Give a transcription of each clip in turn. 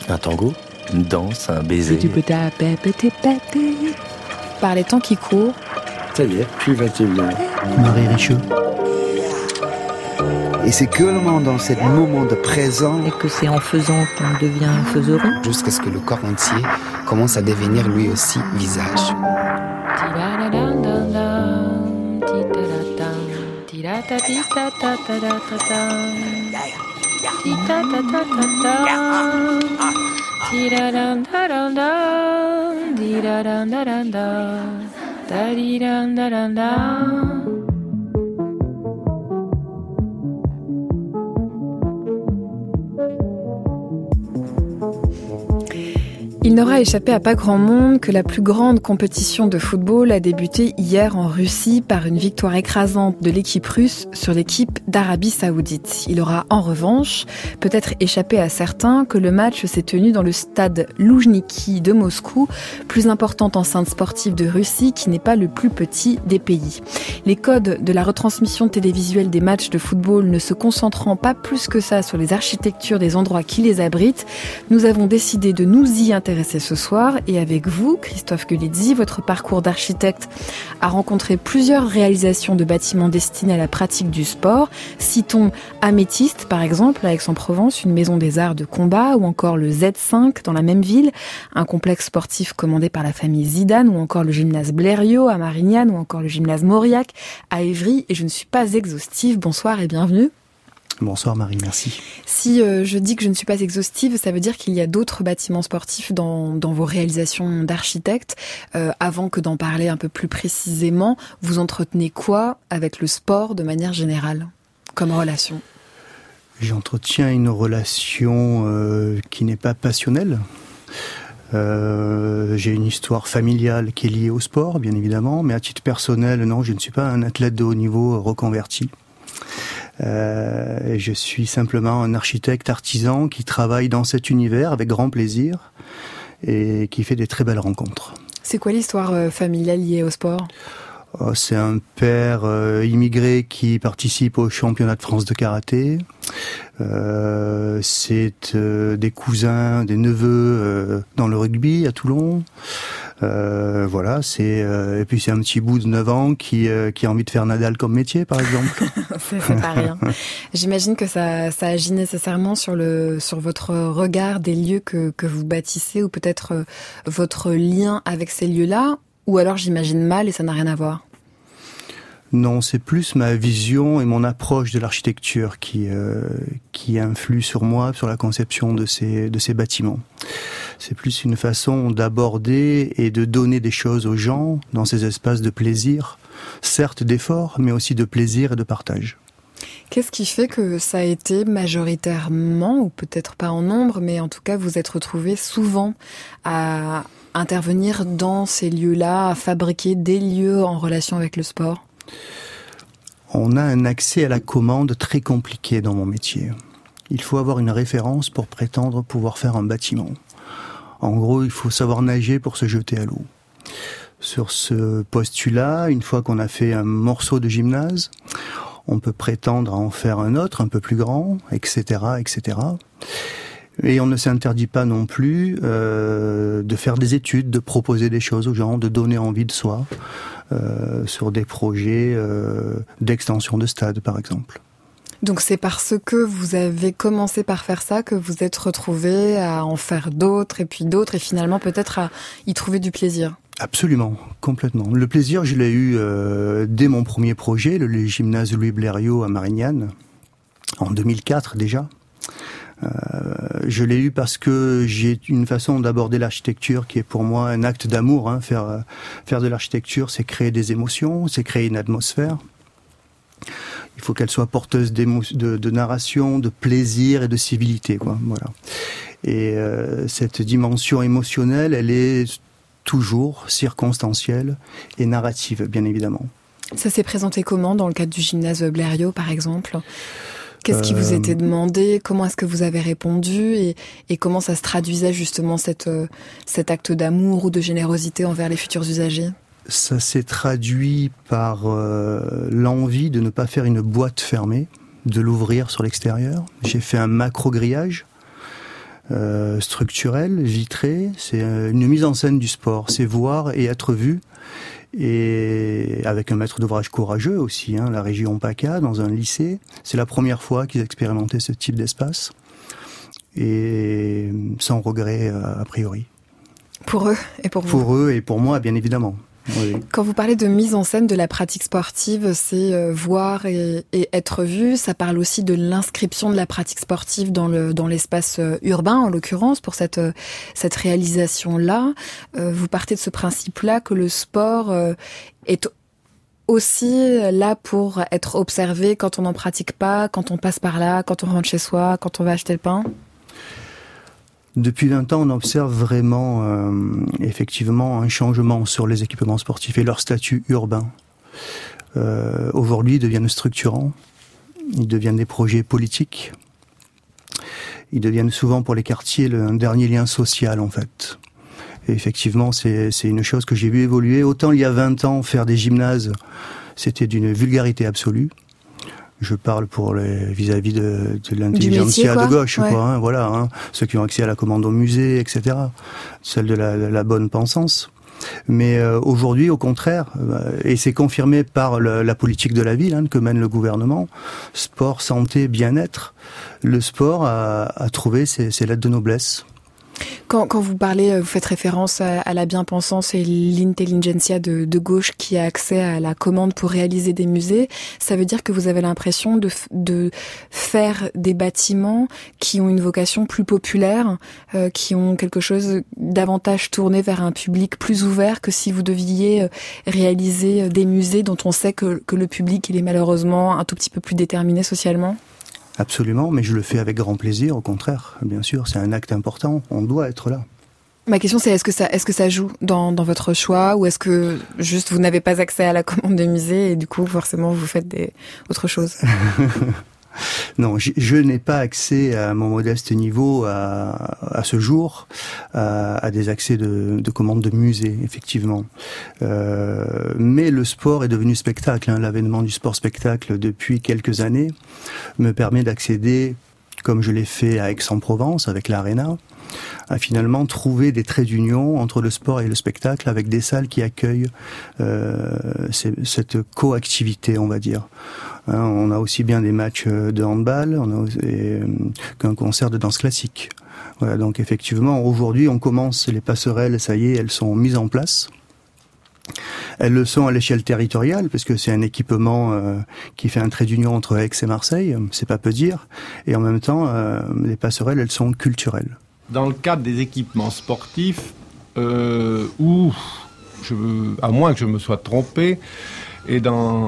Un tango, une danse, un baiser. Par les temps qui courent. Ça y est, puis 21h. Marie Richaud. Et c'est que dans ce moment de présent. Et que c'est en faisant qu'on devient faiseron. Jusqu'à ce que le corps entier commence à devenir lui aussi visage. Il n'aura échappé à pas grand monde que la plus grande compétition de football a débuté hier en Russie par une victoire écrasante de l'équipe russe sur l'équipe d'Arabie Saoudite. Il aura en revanche peut-être échappé à certains que le match s'est tenu dans le stade Loujniki de Moscou, plus importante enceinte sportive de Russie qui n'est pas le plus petit des pays. Les codes de la retransmission télévisuelle des matchs de football ne se concentrant pas plus que ça sur les architectures des endroits qui les abritent, nous avons décidé de nous y intéresser ce soir et avec vous, Christophe Gulizzi, votre parcours d'architecte a rencontré plusieurs réalisations de bâtiments destinés à la pratique du sport. Citons Améthyste, par exemple, à Aix-en-Provence, une maison des arts de combat, ou encore le Z5 dans la même ville, un complexe sportif commandé par la famille Zidane, ou encore le gymnase Blériot à Marignane, ou encore le gymnase Mauriac à Évry. Et je ne suis pas exhaustive. Bonsoir et bienvenue. Bonsoir Marie, merci. Si je dis que je ne suis pas exhaustive, ça veut dire qu'il y a d'autres bâtiments sportifs dans vos réalisations d'architecte. Avant que d'en parler un peu plus précisément, vous entretenez quoi avec le sport de manière générale, comme relation ? J'entretiens une relation qui n'est pas passionnelle. J'ai une histoire familiale qui est liée au sport, bien évidemment, mais à titre personnel, non, je ne suis pas un athlète de haut niveau reconverti. Je suis simplement un architecte artisan qui travaille dans cet univers avec grand plaisir et qui fait des très belles rencontres. C'est quoi l'histoire familiale liée au sport ? C'est un père immigré qui participe au championnat de France de karaté. C'est des cousins, des neveux dans le rugby à Toulon. Voilà, et puis c'est un petit bout de 9 ans qui a envie de faire Nadal comme métier, par exemple. c'est pas rien. J'imagine que ça agit nécessairement sur votre regard des lieux que vous bâtissez, ou peut-être votre lien avec ces lieux-là, ou alors j'imagine mal et ça n'a rien à voir. Non, c'est plus ma vision et mon approche de l'architecture qui influe sur moi, sur la conception de ces bâtiments. C'est plus une façon d'aborder et de donner des choses aux gens dans ces espaces de plaisir, certes d'effort, mais aussi de plaisir et de partage. Qu'est-ce qui fait que ça a été majoritairement, ou peut-être pas en nombre, mais en tout cas vous êtes retrouvés souvent à intervenir dans ces lieux-là, à fabriquer des lieux en relation avec le sport ? On a un accès à la commande très compliqué dans mon métier. Il faut avoir une référence pour prétendre pouvoir faire un bâtiment. En gros, il faut savoir nager pour se jeter à l'eau. Sur ce postulat, une fois qu'on a fait un morceau de gymnase, on peut prétendre à en faire un autre, un peu plus grand, etc., etc. Et on ne s'interdit pas non plus de faire des études, de proposer des choses aux gens, de donner envie de soi sur des projets d'extension de stade, par exemple. Donc c'est parce que vous avez commencé par faire ça que vous êtes retrouvé à en faire d'autres, et puis d'autres, et finalement peut-être à y trouver du plaisir. Absolument, complètement. Le plaisir, je l'ai eu dès mon premier projet, le gymnase Louis Blériot à Marignane, en 2004 déjà. Je l'ai eu parce que j'ai une façon d'aborder l'architecture qui est pour moi un acte d'amour. Faire de l'architecture, c'est créer des émotions, c'est créer une atmosphère. Il faut qu'elle soit porteuse de narration, de plaisir et de civilité, quoi. Voilà. Et cette dimension émotionnelle, elle est toujours circonstancielle et narrative, bien évidemment. Ça s'est présenté comment dans le cadre du gymnase Blériot, par exemple ? Qu'est-ce qui vous était demandé ? Comment est-ce que vous avez répondu ? Et comment ça se traduisait justement cet acte d'amour ou de générosité envers les futurs usagers ? Ça s'est traduit par l'envie de ne pas faire une boîte fermée, de l'ouvrir sur l'extérieur. J'ai fait un macro-grillage structurelle, vitrée. C'est une mise en scène du sport. C'est voir et être vu. Et avec un maître d'ouvrage courageux aussi, la région PACA, dans un lycée. C'est la première fois qu'ils expérimentaient ce type d'espace. Et sans regret, a priori. Pour eux et pour vous. Pour eux et pour moi, bien évidemment. Oui. Quand vous parlez de mise en scène de la pratique sportive, c'est voir et être vu. Ça parle aussi de l'inscription de la pratique sportive dans l'espace urbain, en l'occurrence, pour cette réalisation-là. Vous partez de ce principe-là que le sport est aussi là pour être observé quand on n'en pratique pas, quand on passe par là, quand on rentre chez soi, quand on va acheter le pain. Depuis 20 ans, on observe vraiment, effectivement, un changement sur les équipements sportifs et leur statut urbain. Aujourd'hui, ils deviennent structurants, ils deviennent des projets politiques, ils deviennent souvent pour les quartiers un dernier lien social, en fait. Et effectivement, c'est une chose que j'ai vu évoluer. Autant il y a 20 ans, faire des gymnases, c'était d'une vulgarité absolue. Je parle pour vis-à-vis de l'intelligentsia de gauche, ouais. Voilà, ceux qui ont accès à la commande au musée, etc. Celle de la bonne pensance. Mais aujourd'hui, au contraire, et c'est confirmé par la politique de la ville que mène le gouvernement, sport, santé, bien-être, le sport a trouvé ses lettres de noblesse. Quand vous parlez, vous faites référence à la bien-pensance et l'intelligentsia de gauche qui a accès à la commande pour réaliser des musées, ça veut dire que vous avez l'impression de faire des bâtiments qui ont une vocation plus populaire, qui ont quelque chose davantage tourné vers un public plus ouvert que si vous deviez réaliser des musées dont on sait que le public il est malheureusement un tout petit peu plus déterminé socialement ? Absolument, mais je le fais avec grand plaisir, au contraire. Bien sûr, c'est un acte important, on doit être là. Ma question c'est est-ce que ça joue dans votre choix ou est-ce que juste vous n'avez pas accès à la commande des musées et du coup forcément vous faites autre chose? Non, je n'ai pas accès à mon modeste niveau à ce jour à des accès de commandes de musées, effectivement. Mais le sport est devenu spectacle. L'avènement du sport-spectacle depuis quelques années me permet d'accéder, comme je l'ai fait à Aix-en-Provence avec l'Arena, à finalement trouver des traits d'union entre le sport et le spectacle avec des salles qui accueillent cette coactivité, on va dire. On a aussi bien des matchs de handball qu'un concert de danse classique. Voilà, donc effectivement, aujourd'hui, on commence, les passerelles, ça y est, elles sont mises en place. Elles le sont à l'échelle territoriale, parce que c'est un équipement qui fait un trait d'union entre Aix et Marseille, c'est pas peu dire. Et en même temps, les passerelles, elles sont culturelles. Dans le cadre des équipements sportifs, à moins que je me sois trompé, et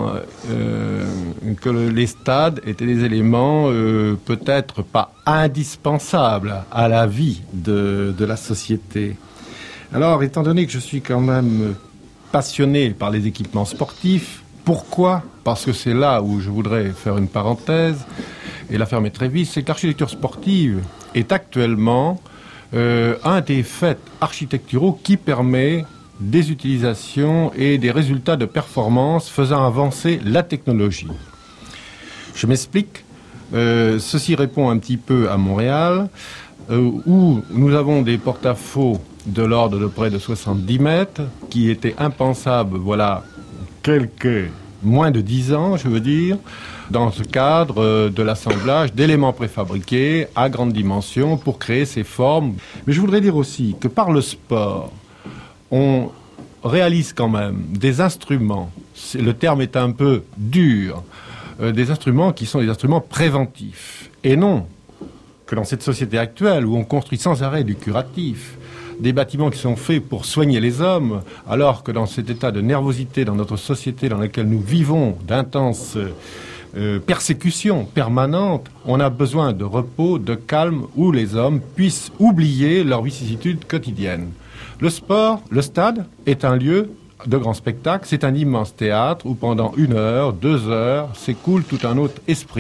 que les stades étaient des éléments peut-être pas indispensables à la vie de la société. Alors, étant donné que je suis quand même passionné par les équipements sportifs, pourquoi ? Parce que c'est là où je voudrais faire une parenthèse et la fermer très vite, c'est que l'architecture sportive est actuellement un des faits architecturaux qui permet des utilisations et des résultats de performance faisant avancer la technologie. Je m'explique. Ceci répond un petit peu à Montréal, où nous avons des porte-à-faux de l'ordre de près de 70 mètres, qui étaient impensables, voilà, moins de 10 ans, je veux dire, dans ce cadre de l'assemblage d'éléments préfabriqués à grande dimension pour créer ces formes. Mais je voudrais dire aussi que par le sport, on réalise quand même des instruments, le terme est un peu dur, des instruments qui sont des instruments préventifs. Et non que dans cette société actuelle où on construit sans arrêt du curatif, des bâtiments qui sont faits pour soigner les hommes, alors que dans cet état de nervosité dans notre société dans laquelle nous vivons d'intenses persécutions permanentes, on a besoin de repos, de calme, où les hommes puissent oublier leurs vicissitudes quotidiennes. Le sport, le stade, est un lieu de grand spectacle. C'est un immense théâtre où pendant 1 heure, 2 heures, s'écoule tout un autre esprit.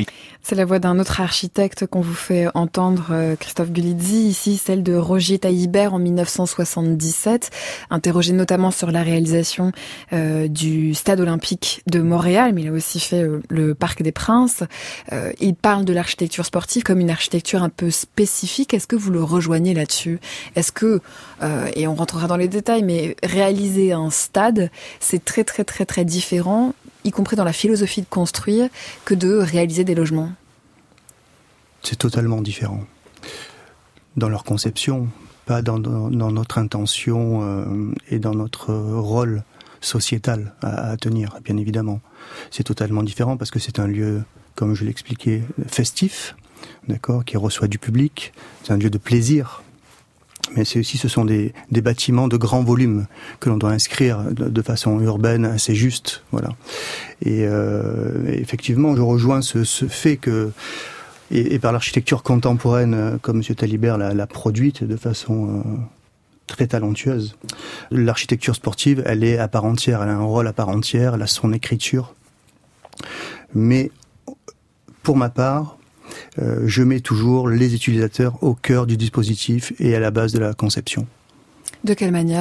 C'est la voix d'un autre architecte qu'on vous fait entendre, Christophe Gulizzi, ici celle de Rogier Taillibert en 1977, interrogé notamment sur la réalisation du Stade olympique de Montréal, mais il a aussi fait le Parc des Princes. Il parle de l'architecture sportive comme une architecture un peu spécifique. Est-ce que vous le rejoignez là-dessus ? Est-ce que, et on rentrera dans les détails, mais réaliser un stade, c'est très très très très différent, y compris dans la philosophie de construire, que de réaliser des logements? C'est totalement différent. Dans leur conception, pas dans notre intention et dans notre rôle sociétal à tenir, bien évidemment. C'est totalement différent parce que c'est un lieu, comme je l'expliquais, festif, d'accord, qui reçoit du public. C'est un lieu de plaisir. Mais ce sont des bâtiments de grand volume que l'on doit inscrire de façon urbaine assez juste, voilà. Et effectivement, je rejoins ce fait que, et par l'architecture contemporaine, comme M. Taillibert l'a produite de façon très talentueuse, l'architecture sportive, elle est à part entière, elle a un rôle à part entière, elle a son écriture. Mais pour ma part, je mets toujours les utilisateurs au cœur du dispositif et à la base de la conception. De quelle manière ?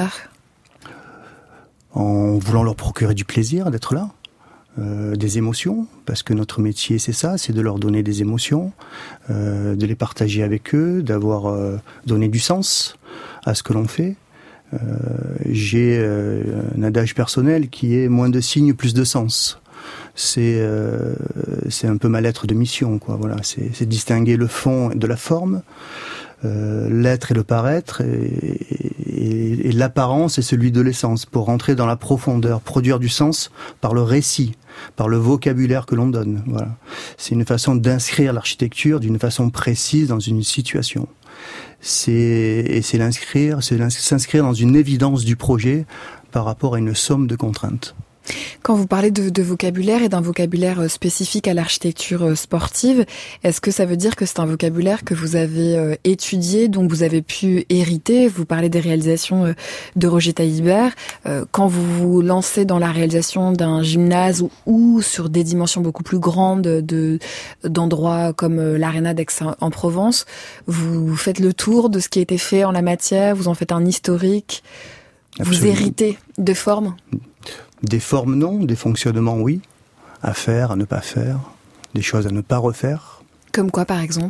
En voulant leur procurer du plaisir d'être là, des émotions, parce que notre métier c'est ça, c'est de leur donner des émotions, de les partager avec eux, d'avoir donné du sens à ce que l'on fait. J'ai un adage personnel qui est moins de signes, plus de sens. C'est un peu ma lettre de mission, quoi. Voilà, c'est distinguer le fond de la forme, l'être et le paraître, et l'apparence et celui de l'essence, pour rentrer dans la profondeur, produire du sens par le récit, par le vocabulaire que l'on donne. Voilà, c'est une façon d'inscrire l'architecture d'une façon précise dans une situation. C'est s'inscrire dans une évidence du projet par rapport à une somme de contraintes. Quand vous parlez de vocabulaire et d'un vocabulaire spécifique à l'architecture sportive, est-ce que ça veut dire que c'est un vocabulaire que vous avez étudié, dont vous avez pu hériter ? Vous parlez des réalisations de Rogier Taillibert. Quand vous vous lancez dans la réalisation d'un gymnase ou sur des dimensions beaucoup plus grandes d'endroits comme l'Arena d'Aix-en-Provence, vous faites le tour de ce qui a été fait en la matière, vous en faites un historique, Absolument. Vous héritez de formes ? Des formes non, des fonctionnements oui, à faire, à ne pas faire, des choses à ne pas refaire. Comme quoi par exemple ?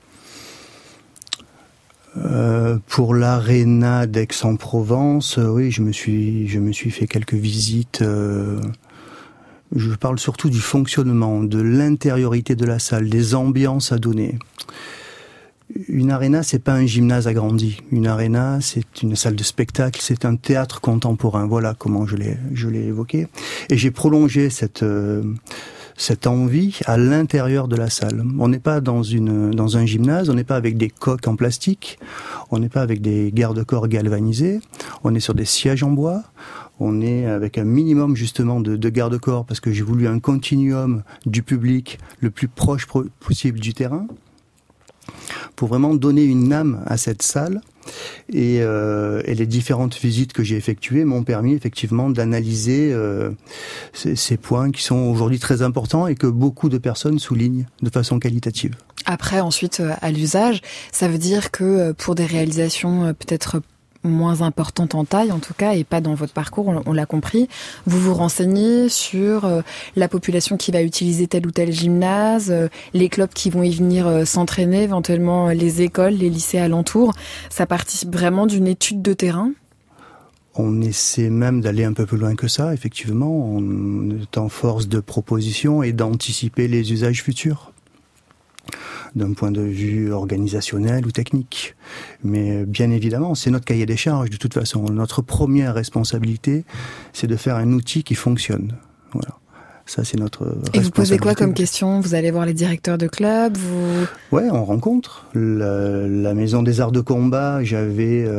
Pour l'Arena d'Aix-en-Provence, oui, je me suis fait quelques visites. Je parle surtout du fonctionnement, de l'intériorité de la salle, des ambiances à donner. Une aréna, c'est pas un gymnase agrandi. Une aréna, c'est une salle de spectacle, c'est un théâtre contemporain. Voilà comment je l'ai évoqué. Et j'ai prolongé cette envie à l'intérieur de la salle. On n'est pas dans un gymnase, on n'est pas avec des coques en plastique, on n'est pas avec des garde-corps galvanisés, on est sur des sièges en bois. On est avec un minimum justement de garde-corps parce que j'ai voulu un continuum du public le plus proche possible du terrain, pour vraiment donner une âme à cette salle. Et les différentes visites que j'ai effectuées m'ont permis effectivement d'analyser ces points qui sont aujourd'hui très importants et que beaucoup de personnes soulignent de façon qualitative. Après, ensuite, à l'usage, ça veut dire que pour des réalisations peut-être moins importante en taille en tout cas, et pas dans votre parcours, on l'a compris, vous vous renseignez sur la population qui va utiliser tel ou tel gymnase, les clubs qui vont y venir s'entraîner, éventuellement les écoles, les lycées alentours. Ça participe vraiment d'une étude de terrain ? On essaie même d'aller un peu plus loin que ça, effectivement. On est en force de proposition et d'anticiper les usages futurs, d'un point de vue organisationnel ou technique. Mais bien évidemment, c'est notre cahier des charges de toute façon. Notre première responsabilité, c'est de faire un outil qui fonctionne. Voilà. Ça, c'est notre responsabilité. Et vous posez quoi comme question ? Vous allez voir les directeurs de clubs ? Ouais, on rencontre. La Maison des Arts de Combat, j'avais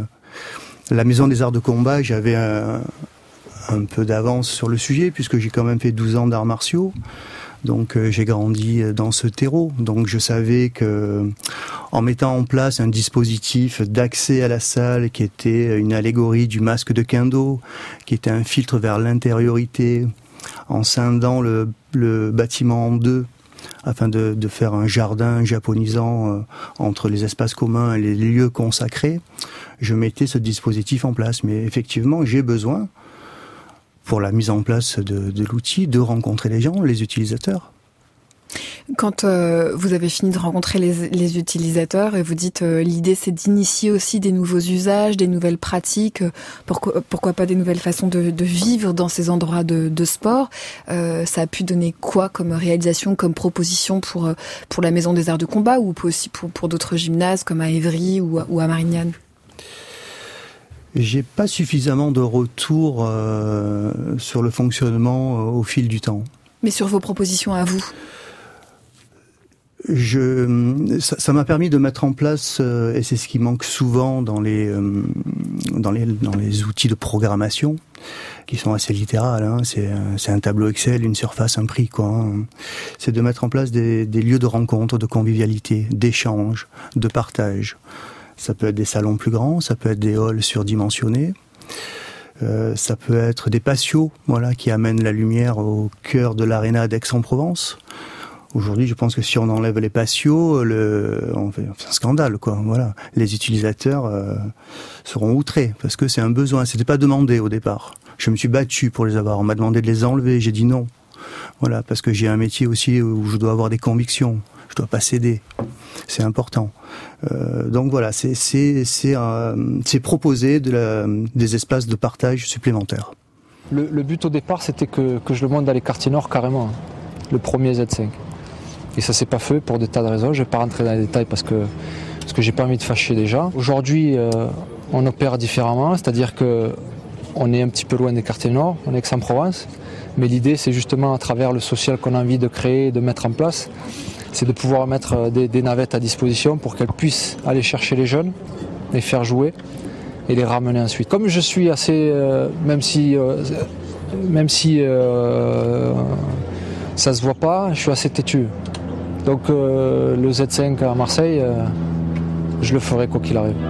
un peu d'avance sur le sujet, puisque j'ai quand même fait 12 ans d'arts martiaux. Donc j'ai grandi dans ce terreau. Donc je savais que en mettant en place un dispositif d'accès à la salle qui était une allégorie du masque de Kendo, qui était un filtre vers l'intériorité, en scindant le bâtiment en deux, afin de faire un jardin japonisant entre les espaces communs et les lieux consacrés, je mettais ce dispositif en place. Mais effectivement, j'ai besoin, pour la mise en place de l'outil, de rencontrer les gens, les utilisateurs. Quand vous avez fini de rencontrer les utilisateurs et vous dites l'idée c'est d'initier aussi des nouveaux usages, des nouvelles pratiques, pourquoi pas des nouvelles façons de vivre dans ces endroits de sport, ça a pu donner quoi comme réalisation, comme proposition pour la Maison des Arts de Combat ou aussi pour d'autres gymnases comme à Évry ou à Marignane? J'ai pas suffisamment de retours sur le fonctionnement au fil du temps. Mais sur vos propositions à vous? Ça m'a permis de mettre en place, et c'est ce qui manque souvent dans les outils de programmation, qui sont assez littérales, hein. C'est un tableau Excel, une surface, un prix, quoi, hein. C'est de mettre en place des lieux de rencontre, de convivialité, d'échange, de partage. Ça peut être des salons plus grands, ça peut être des halls surdimensionnés, ça peut être des patios, voilà, qui amènent la lumière au cœur de l'aréna d'Aix-en-Provence. Aujourd'hui, je pense que si on enlève les patios, on fait un scandale, quoi. Voilà, les utilisateurs seront outrés parce que c'est un besoin. C'était pas demandé au départ. Je me suis battu pour les avoir. On m'a demandé de les enlever. J'ai dit non. Voilà, parce que j'ai un métier aussi où je dois avoir des convictions. Je dois pas céder. C'est important. Donc voilà, c'est proposer des espaces de partage supplémentaires. Le but au départ, c'était que je le monte dans les quartiers nord carrément, le premier Z5. Et ça s'est pas fait pour des tas de raisons. Je vais pas rentrer dans les détails parce que j'ai pas envie de fâcher déjà. Aujourd'hui, on opère différemment, c'est-à-dire que on est un petit peu loin des quartiers nord, on est Aix-en-Provence. Mais l'idée, c'est justement à travers le social qu'on a envie de créer, de mettre en place, c'est de pouvoir mettre des navettes à disposition pour qu'elles puissent aller chercher les jeunes, les faire jouer et les ramener ensuite. Comme je suis assez, même si ça se voit pas, je suis assez têtu. Donc le Z5 à Marseille, je le ferai quoi qu'il arrive.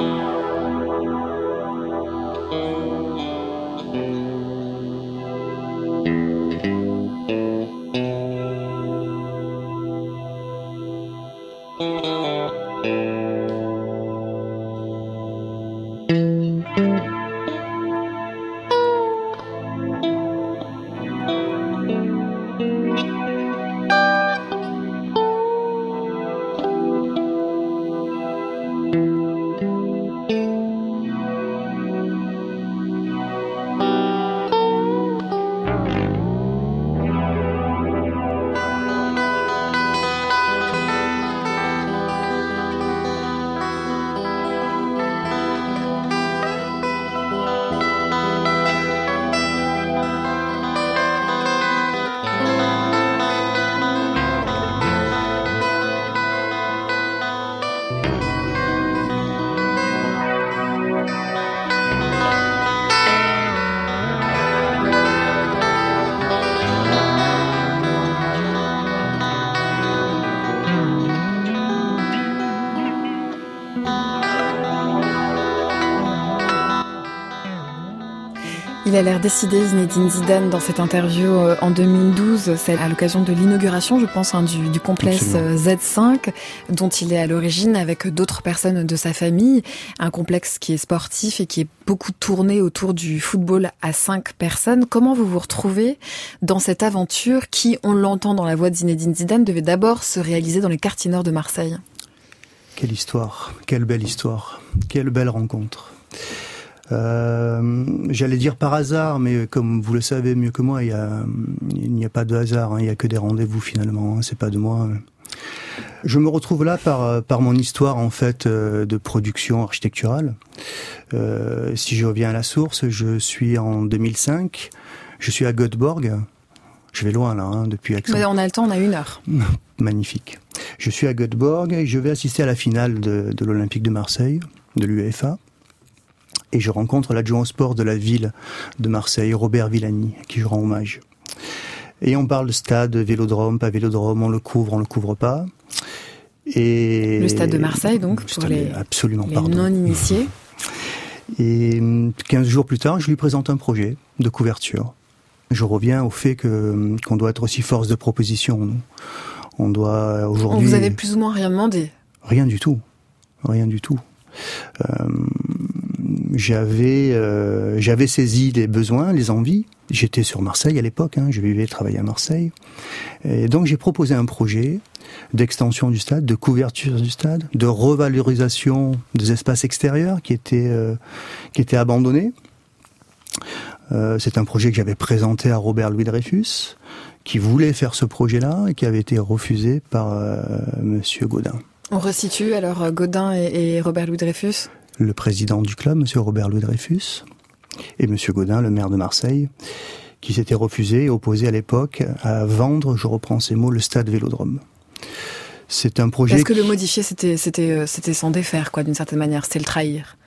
Il a l'air décidé, Zinedine Zidane, dans cette interview en 2012. C'est à l'occasion de l'inauguration, je pense, du complexe Z5, dont il est à l'origine avec d'autres personnes de sa famille. Un complexe qui est sportif et qui est beaucoup tourné autour du football à 5 personnes. Comment vous vous retrouvez dans cette aventure qui, on l'entend dans la voix de Zinedine Zidane, devait d'abord se réaliser dans les quartiers nord de Marseille? Quelle histoire, quelle belle histoire, quelle belle rencontre. J'allais dire par hasard, mais comme vous le savez mieux que moi, il n'y a pas de hasard, hein, il n'y a que des rendez-vous finalement, hein, c'est pas de moi. Je me retrouve là par mon histoire en fait de production architecturale. Si je reviens à la source, je suis en 2005, je suis à Göteborg. Je vais loin là, hein, depuis Aix. Mais on a le temps, on a 1 heure. Magnifique. Je suis à Göteborg et je vais assister à la finale de l'Olympique de Marseille, de l'UEFA. Et je rencontre l'adjoint au sport de la ville de Marseille, Robert Villani, à qui je rends hommage. Et on parle de stade, vélodrome, pas vélodrome, on le couvre pas. Et le stade de Marseille, donc, pour les non-initiés. Et 15 jours plus tard, je lui présente un projet de couverture. Je reviens au fait qu'on doit être aussi force de proposition, nous. On doit aujourd'hui... Vous avez plus ou moins rien demandé? Rien du tout. J'avais saisi les besoins, les envies. J'étais sur Marseille à l'époque, je vivais et travaillais à Marseille. Et donc j'ai proposé un projet d'extension du stade, de couverture du stade, de revalorisation des espaces extérieurs qui étaient abandonnés. C'est un projet que j'avais présenté à Robert Louis Dreyfus, qui voulait faire ce projet-là et qui avait été refusé par Monsieur Gaudin. On resitue alors Gaudin et Robert Louis Dreyfus? Le président du club, Monsieur Robert Louis Dreyfus, et Monsieur Gaudin, le maire de Marseille, qui s'était refusé et opposé à l'époque à vendre, je reprends ces mots, le stade Vélodrome. C'est un projet... Parce que le modifier, c'était s'en défaire, quoi, d'une certaine manière, c'était le trahir.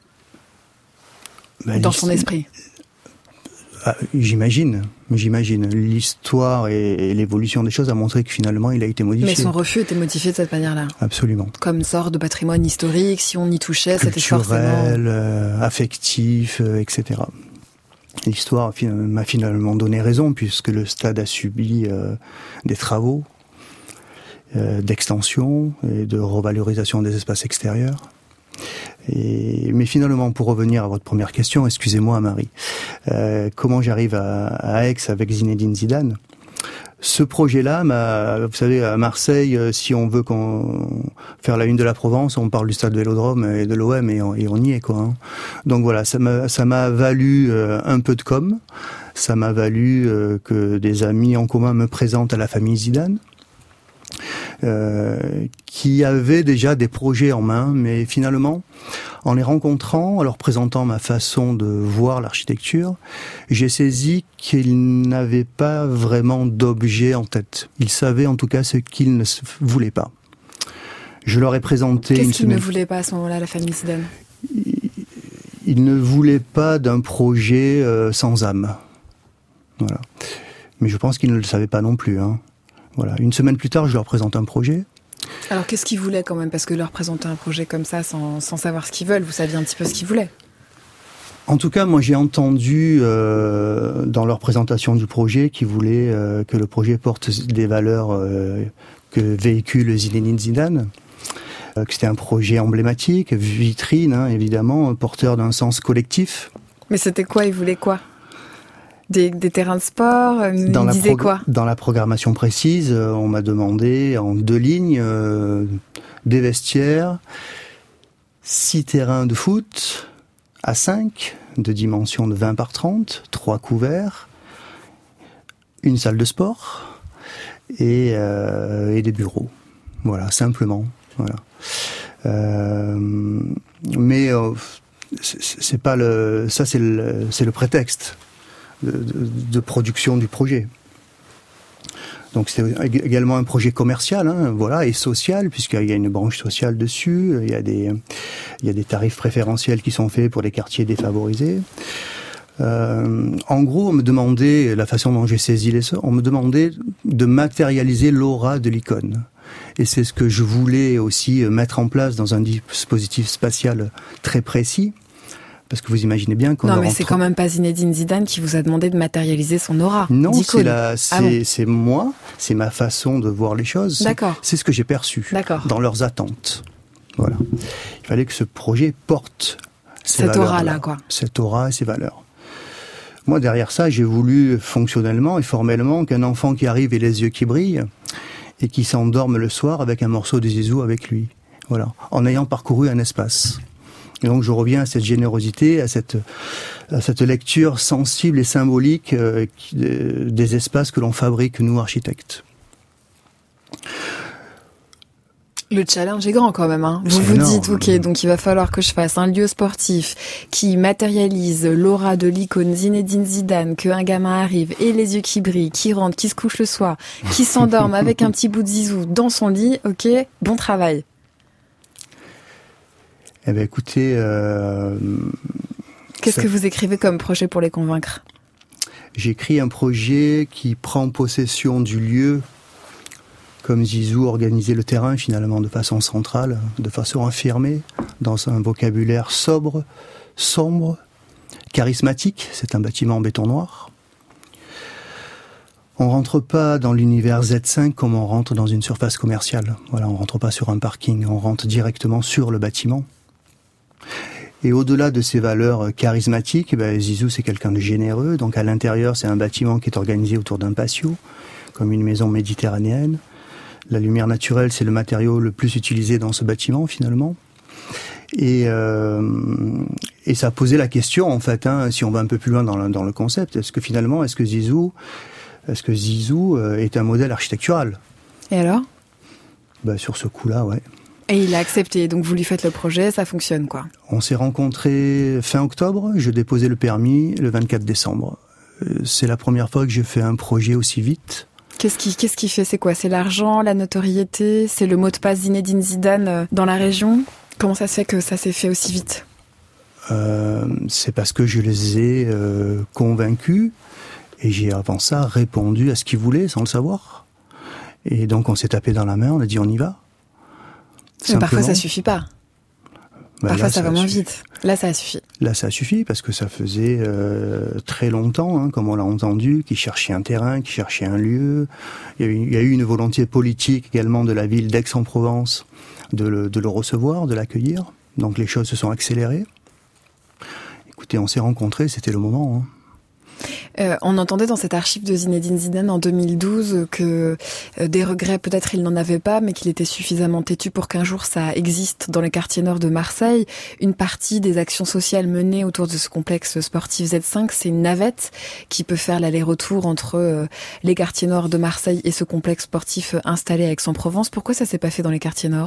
Dans son esprit. J'imagine. L'histoire et l'évolution des choses a montré que finalement il a été modifié. Mais son refus était modifié de cette manière-là. Absolument. Comme sorte de patrimoine historique, si on y touchait, c'était forcément... Culturel, affectif, etc. L'histoire m'a finalement donné raison puisque le stade a subi des travaux d'extension et de revalorisation des espaces extérieurs. Mais finalement, pour revenir à votre première question, excusez-moi Marie, comment j'arrive à Aix avec Zinedine Zidane? Ce projet-là, vous savez, à Marseille, si on veut faire la une de la Provence, on parle du stade Vélodrome et de l'OM et on y est, quoi. Donc voilà, ça m'a valu un peu de com', ça m'a valu que des amis en commun me présentent à la famille Zidane. Qui avaient déjà des projets en main, mais finalement, en les rencontrant, en leur présentant ma façon de voir l'architecture, j'ai saisi qu'ils n'avaient pas vraiment d'objet en tête. Ils savaient en tout cas ce qu'ils ne voulaient pas. Je leur ai présenté... Qu'est-ce qu'ils ne voulaient pas à ce moment-là, la famille Zidane? Ils ne voulaient pas d'un projet sans âme. Voilà. Mais je pense qu'ils ne le savaient pas non plus, Voilà. Une semaine plus tard, je leur présente un projet. Alors, qu'est-ce qu'ils voulaient quand même? Parce que leur présenter un projet comme ça, sans savoir ce qu'ils veulent, vous saviez un petit peu ce qu'ils voulaient. En tout cas, moi, j'ai entendu dans leur présentation du projet qu'ils voulaient que le projet porte des valeurs que véhicule Zinedine Zidane. Que c'était un projet emblématique, vitrine, évidemment, porteur d'un sens collectif. Mais c'était quoi? Ils voulaient quoi? Des terrains de sport, ils disaient quoi? Dans la programmation précise, on m'a demandé en 2 lignes des vestiaires, 6 terrains de foot à 5, de dimension de 20 par 30, 3 couverts, une salle de sport et des bureaux. Voilà, simplement. Voilà. Mais c'est pas ça, c'est le prétexte de production du projet. Donc c'est également un projet commercial, et social, puisqu'il y a une branche sociale dessus, il y a des tarifs préférentiels qui sont faits pour les quartiers défavorisés. En gros, on me demandait, la façon dont j'ai saisi on me demandait de matérialiser l'aura de l'icône. Et c'est ce que je voulais aussi mettre en place dans un dispositif spatial très précis. Parce que vous imaginez bien qu'on... Non, mais c'est quand même pas Zinedine Zidane qui vous a demandé de matérialiser son aura. Non, c'est moi, c'est ma façon de voir les choses. D'accord. C'est ce que j'ai perçu dans leurs attentes. Voilà. Il fallait que ce projet porte cette aura-là, quoi. Cette aura et ces valeurs. Moi, derrière ça, j'ai voulu fonctionnellement et formellement qu'un enfant qui arrive ait les yeux qui brillent et qui s'endorme le soir avec un morceau de Zizou avec lui. Voilà. En ayant parcouru un espace. Et donc je reviens à cette générosité, à cette lecture sensible et symbolique des espaces que l'on fabrique, nous, architectes. Le challenge est grand quand même. Vous vous dites, ok, donc il va falloir que je fasse un lieu sportif qui matérialise l'aura de l'icône Zinedine Zidane, qu'un gamin arrive et les yeux qui brillent, qui rentre, qui se couche le soir, qui s'endorme avec un petit bout de Zizou dans son lit. Ok, bon travail. Eh bien, écoutez... Qu'est-ce que vous écrivez comme projet pour les convaincre? J'écris un projet qui prend possession du lieu, comme Zizou organisait le terrain, finalement, de façon centrale, de façon affirmée, dans un vocabulaire sobre, sombre, charismatique. C'est un bâtiment en béton noir. On rentre pas dans l'univers Z5 comme on rentre dans une surface commerciale. Voilà, on rentre pas sur un parking, on rentre directement sur le bâtiment. Et au-delà de ses valeurs charismatiques, Zizou c'est quelqu'un de généreux. Donc à l'intérieur, c'est un bâtiment qui est organisé autour d'un patio, comme une maison méditerranéenne. La lumière naturelle, c'est le matériau le plus utilisé dans ce bâtiment finalement. Et ça posait la question en fait, si on va un peu plus loin dans le concept, est-ce que Zizou est un modèle architectural? Et alors? Sur ce coup-là, ouais. Et il a accepté, donc vous lui faites le projet, ça fonctionne quoi? On s'est rencontrés fin octobre, je déposais le permis le 24 décembre. C'est la première fois que je fais un projet aussi vite. Qu'est-ce qui fait? C'est quoi? C'est l'argent, la notoriété? C'est le mot de passe Zinedine Zidane dans la région? Comment ça se fait que ça s'est fait aussi vite? C'est parce que je les ai convaincus et j'ai avant ça répondu à ce qu'ils voulaient sans le savoir. Et donc on s'est tapé dans la main, on a dit on y va. Mais parfois ça suffit pas. Parfois ça va moins vite. Là ça a suffi. Là ça a suffi parce que ça faisait très longtemps, comme on l'a entendu, qu'ils cherchaient un terrain, qu'ils cherchaient un lieu. Il y a eu une volonté politique également de la ville d'Aix-en-Provence de le recevoir, de l'accueillir. Donc les choses se sont accélérées. Écoutez, on s'est rencontrés, c'était le moment. On entendait dans cette archive de Zinedine Zidane en 2012 que des regrets, peut-être il n'en avait pas, mais qu'il était suffisamment têtu pour qu'un jour ça existe dans les quartiers nord de Marseille. Une partie des actions sociales menées autour de ce complexe sportif Z5, c'est une navette qui peut faire l'aller-retour entre les quartiers nord de Marseille et ce complexe sportif installé à Aix-en-Provence. Pourquoi ça s'est pas fait dans les quartiers nord ?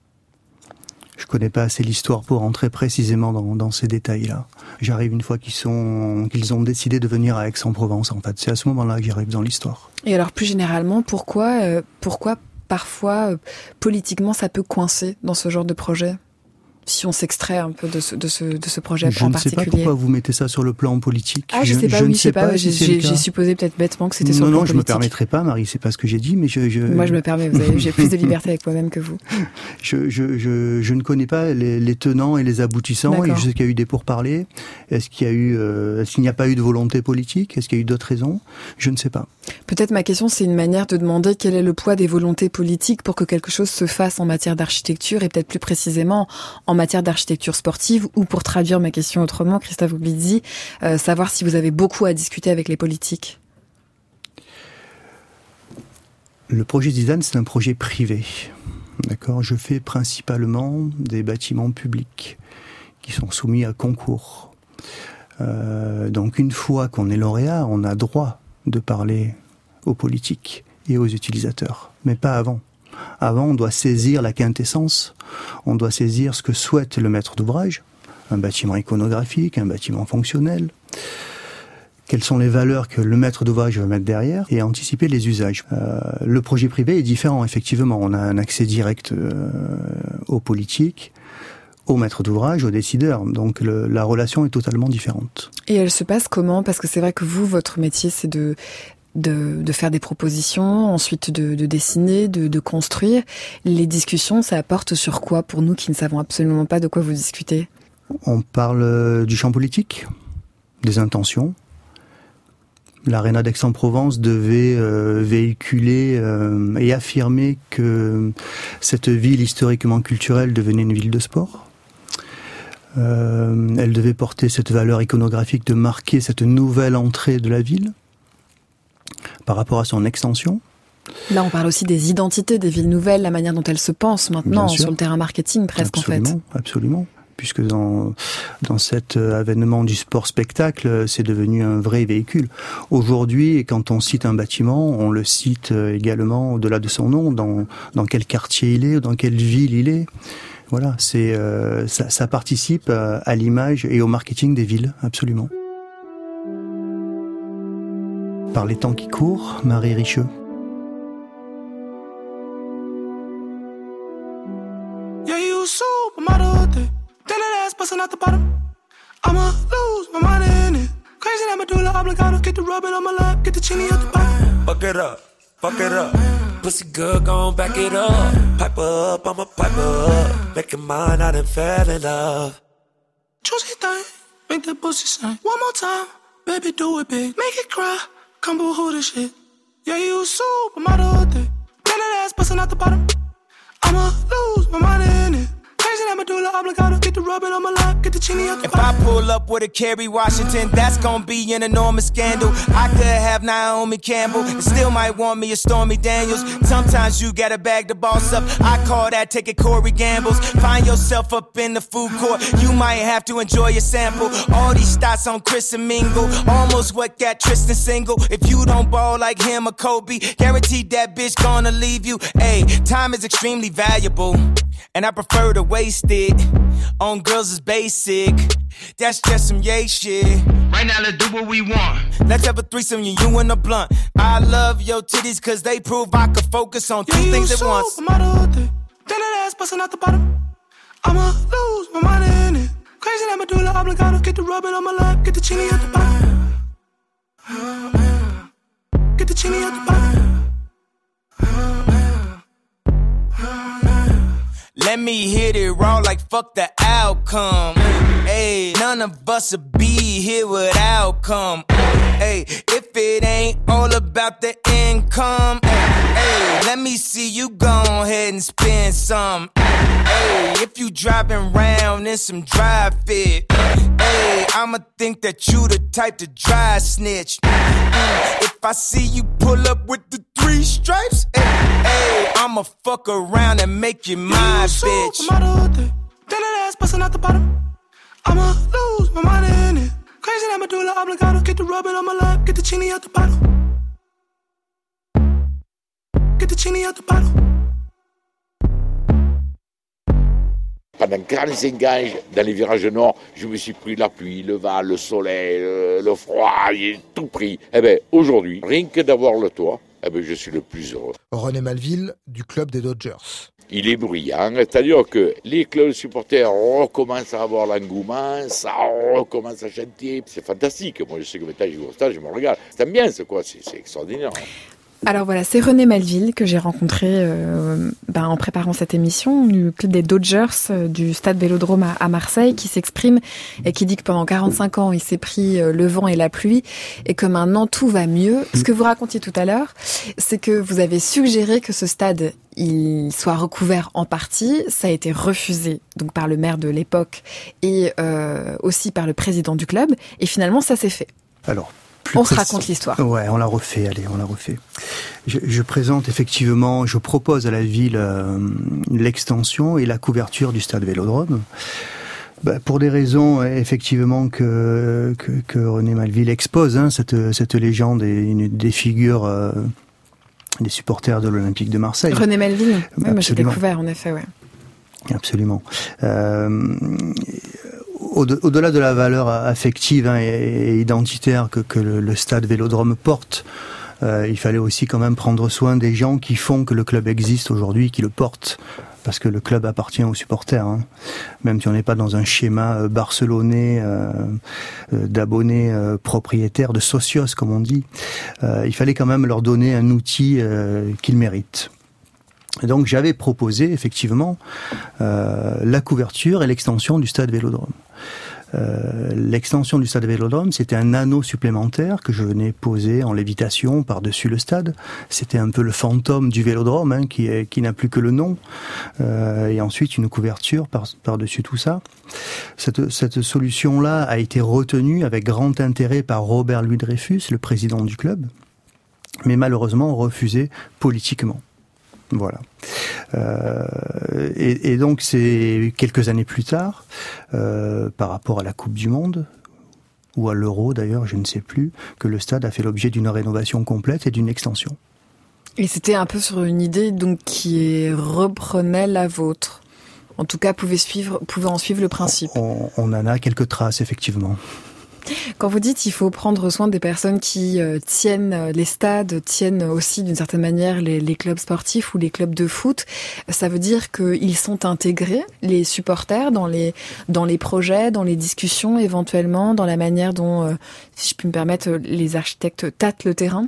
Je connais pas assez l'histoire pour rentrer précisément dans ces détails-là. J'arrive une fois qu'ils ont décidé de venir à Aix-en-Provence, en fait. C'est à ce moment-là que j'arrive dans l'histoire. Et alors, plus généralement, pourquoi parfois, politiquement, ça peut coincer dans ce genre de projet ? Si on s'extrait un peu de ce projet en particulier. Je ne sais pas pourquoi vous mettez ça sur le plan politique. Ah, je sais pas. J'ai supposé peut-être bêtement que c'était sur le plan politique. Non, je me permettrai pas, Marie, c'est pas ce que j'ai dit, mais Moi, je me permets, j'ai plus de liberté avec moi-même que vous. Je ne connais pas les tenants et les aboutissants. D'accord. Et je sais qu'il y a eu des pourparlers. Est-ce qu'il n'y a pas eu de volonté politique? Est-ce qu'il y a eu d'autres raisons? Je ne sais pas. Peut-être ma question, c'est une manière de demander quel est le poids des volontés politiques pour que quelque chose se fasse en matière d'architecture et peut-être plus précisément en matière d'architecture sportive, ou pour traduire ma question autrement, Christophe Oublizzi, savoir si vous avez beaucoup à discuter avec les politiques. Le projet Zidane, c'est un projet privé. D'accord ? Je fais principalement des bâtiments publics qui sont soumis à concours. Donc une fois qu'on est lauréat, on a droit de parler aux politiques et aux utilisateurs, mais pas avant. Avant, on doit saisir la quintessence, on doit saisir ce que souhaite le maître d'ouvrage, un bâtiment iconographique, un bâtiment fonctionnel, quelles sont les valeurs que le maître d'ouvrage va mettre derrière et anticiper les usages. Le projet privé est différent, effectivement, on a un accès direct aux politiques, au maître d'ouvrage, aux décideurs, donc la relation est totalement différente. Et elle se passe comment ? Parce que c'est vrai que vous, votre métier, c'est de faire des propositions, ensuite de dessiner, de construire. Les discussions, ça apporte sur quoi pour nous qui ne savons absolument pas de quoi vous discutez ? On parle du champ politique, des intentions. L'Arena d'Aix-en-Provence devait véhiculer et affirmer que cette ville historiquement culturelle devenait une ville de sport. Elle devait porter cette valeur iconographique de marquer cette nouvelle entrée de la ville par rapport à son extension. Là, on parle aussi des identités des villes nouvelles, la manière dont elles se pensent maintenant, sur le terrain marketing presque, absolument, en fait. Absolument, puisque dans cet avènement du sport-spectacle, c'est devenu un vrai véhicule. Aujourd'hui, quand on cite un bâtiment, on le cite également au-delà de son nom, dans quel quartier il est, dans quelle ville il est. Voilà, ça participe à l'image et au marketing des villes, absolument. Par les temps qui courent, Marie Richeux. Yeah, you supermodel, tell that ass bustin' out the bottom. I'ma lose my mind in it. Crazy that medulla oblongata, get the rubbing on my lap, get the chini at the bottom. Fuck it up. Pussy good, gon' back it up. Pipe up, I'ma pipe up. Make it mine, I done fell in love. Juicy thing, make that pussy sing. One more time, baby, do it big. Make it cry. Come boo-hoo this shit. Yeah, you supermodel thing. Then that ass busting out the bottom. I'ma lose my mind in it. Crazy that medulla oblongata. Get the rubbing on my lap, get the chini out the bottom. If I pull up with a Kerry Washington, that's gonna be an enormous scandal. I could have Naomi Campbell, and still might want me a Stormy Daniels. Sometimes you gotta bag the boss up. I call that taking Corey Gambles. Find yourself up in the food court, you might have to enjoy your sample. All these stats on Chris and Mingle, almost what got Tristan single. If you don't ball like him or Kobe, guaranteed that bitch gonna leave you. Hey, time is extremely valuable, and I prefer to waste it on girls is basic. That's just some yay shit. Right now, let's do what we want. Let's have a threesome, you and a blunt. I love your titties cause they prove I could focus on two things at once. Then that ass busting out the bottom. I'ma lose my mind in it. Crazy that medulla oblongata. Get the rubbing on my lap, get the chini out the bottom. Get the chini out the bottom. Let me hit it raw like fuck the outcome. Hey, none of us would be here without come. Hey, if it ain't all about the income, hey, let me see you go ahead and spend some. Hey, if you driving round in some dry fit, hey, I'ma think that you the type to dry snitch. If I see you pull up with the 3 stripes, hey, I'ma fuck around and make you my bitch. Then that ass busting out the bottom. I'ma lose my mind in it. Crazy that medulla oblongata. Get the rubbing on my lap, get the chini out the bottle. Get the chini out the bottle. Pendant 45 ans, dans les virages nord, je me suis pris la pluie, le vent, le soleil, le froid, j'ai tout pris. Eh bien, aujourd'hui, rien que d'avoir le toit, eh bien, je suis le plus heureux. René Malville, du club des Dodgers. Il est bruyant, c'est-à-dire que les clubs supporters recommencent à avoir l'engouement, ça recommence à chanter. C'est fantastique. Moi, je sais que maintenant, je joue au stade, je me regarde. C'est ambiance, quoi. C'est extraordinaire. Alors voilà, c'est René Malville que j'ai rencontré en préparant cette émission, du club des Dodgers du Stade Vélodrome à Marseille, qui s'exprime et qui dit que pendant 45 ans, il s'est pris le vent et la pluie et que maintenant tout va mieux. Ce que vous racontiez tout à l'heure, c'est que vous avez suggéré que ce stade il soit recouvert en partie. Ça a été refusé donc par le maire de l'époque et aussi par le président du club. Et finalement, ça s'est fait. Alors, on se raconte l'histoire. Ouais, on l'a refait, allez, on l'a refait. Je présente effectivement, je propose à la ville l'extension et la couverture du stade Vélodrome. Pour des raisons effectivement que René Malville expose, cette légende et une des figures des supporters de l'Olympique de Marseille. René Malville, oui, moi j'ai découvert en effet, ouais. Absolument. Au-delà de la valeur affective et identitaire que le stade Vélodrome porte, il fallait aussi quand même prendre soin des gens qui font que le club existe aujourd'hui, qui le portent. Parce que le club appartient aux supporters, même si on n'est pas dans un schéma barcelonais d'abonnés propriétaires, de socios comme on dit. Il fallait quand même leur donner un outil qu'ils méritent. Et donc j'avais proposé effectivement la couverture et l'extension du stade Vélodrome. L'extension du stade Vélodrome, c'était un anneau supplémentaire que je venais poser en lévitation par-dessus le stade. C'était un peu le fantôme du Vélodrome qui n'a plus que le nom. Et ensuite une couverture par-dessus tout ça. Cette solution-là a été retenue avec grand intérêt par Robert Louis Dreyfus, le président du club, mais malheureusement refusée politiquement. Voilà. Et donc c'est quelques années plus tard, par rapport à la Coupe du Monde, ou à l'Euro d'ailleurs, je ne sais plus, que le stade a fait l'objet d'une rénovation complète et d'une extension. Et c'était un peu sur une idée donc qui reprenait la vôtre. En tout cas, pouvait en suivre le principe. On en a quelques traces, effectivement. Quand vous dites qu'il faut prendre soin des personnes qui tiennent les stades, tiennent aussi d'une certaine manière les clubs sportifs ou les clubs de foot, ça veut dire qu'ils sont intégrés, les supporters, dans les projets, dans les discussions éventuellement, dans la manière dont, si je puis me permettre, les architectes tâtent le terrain?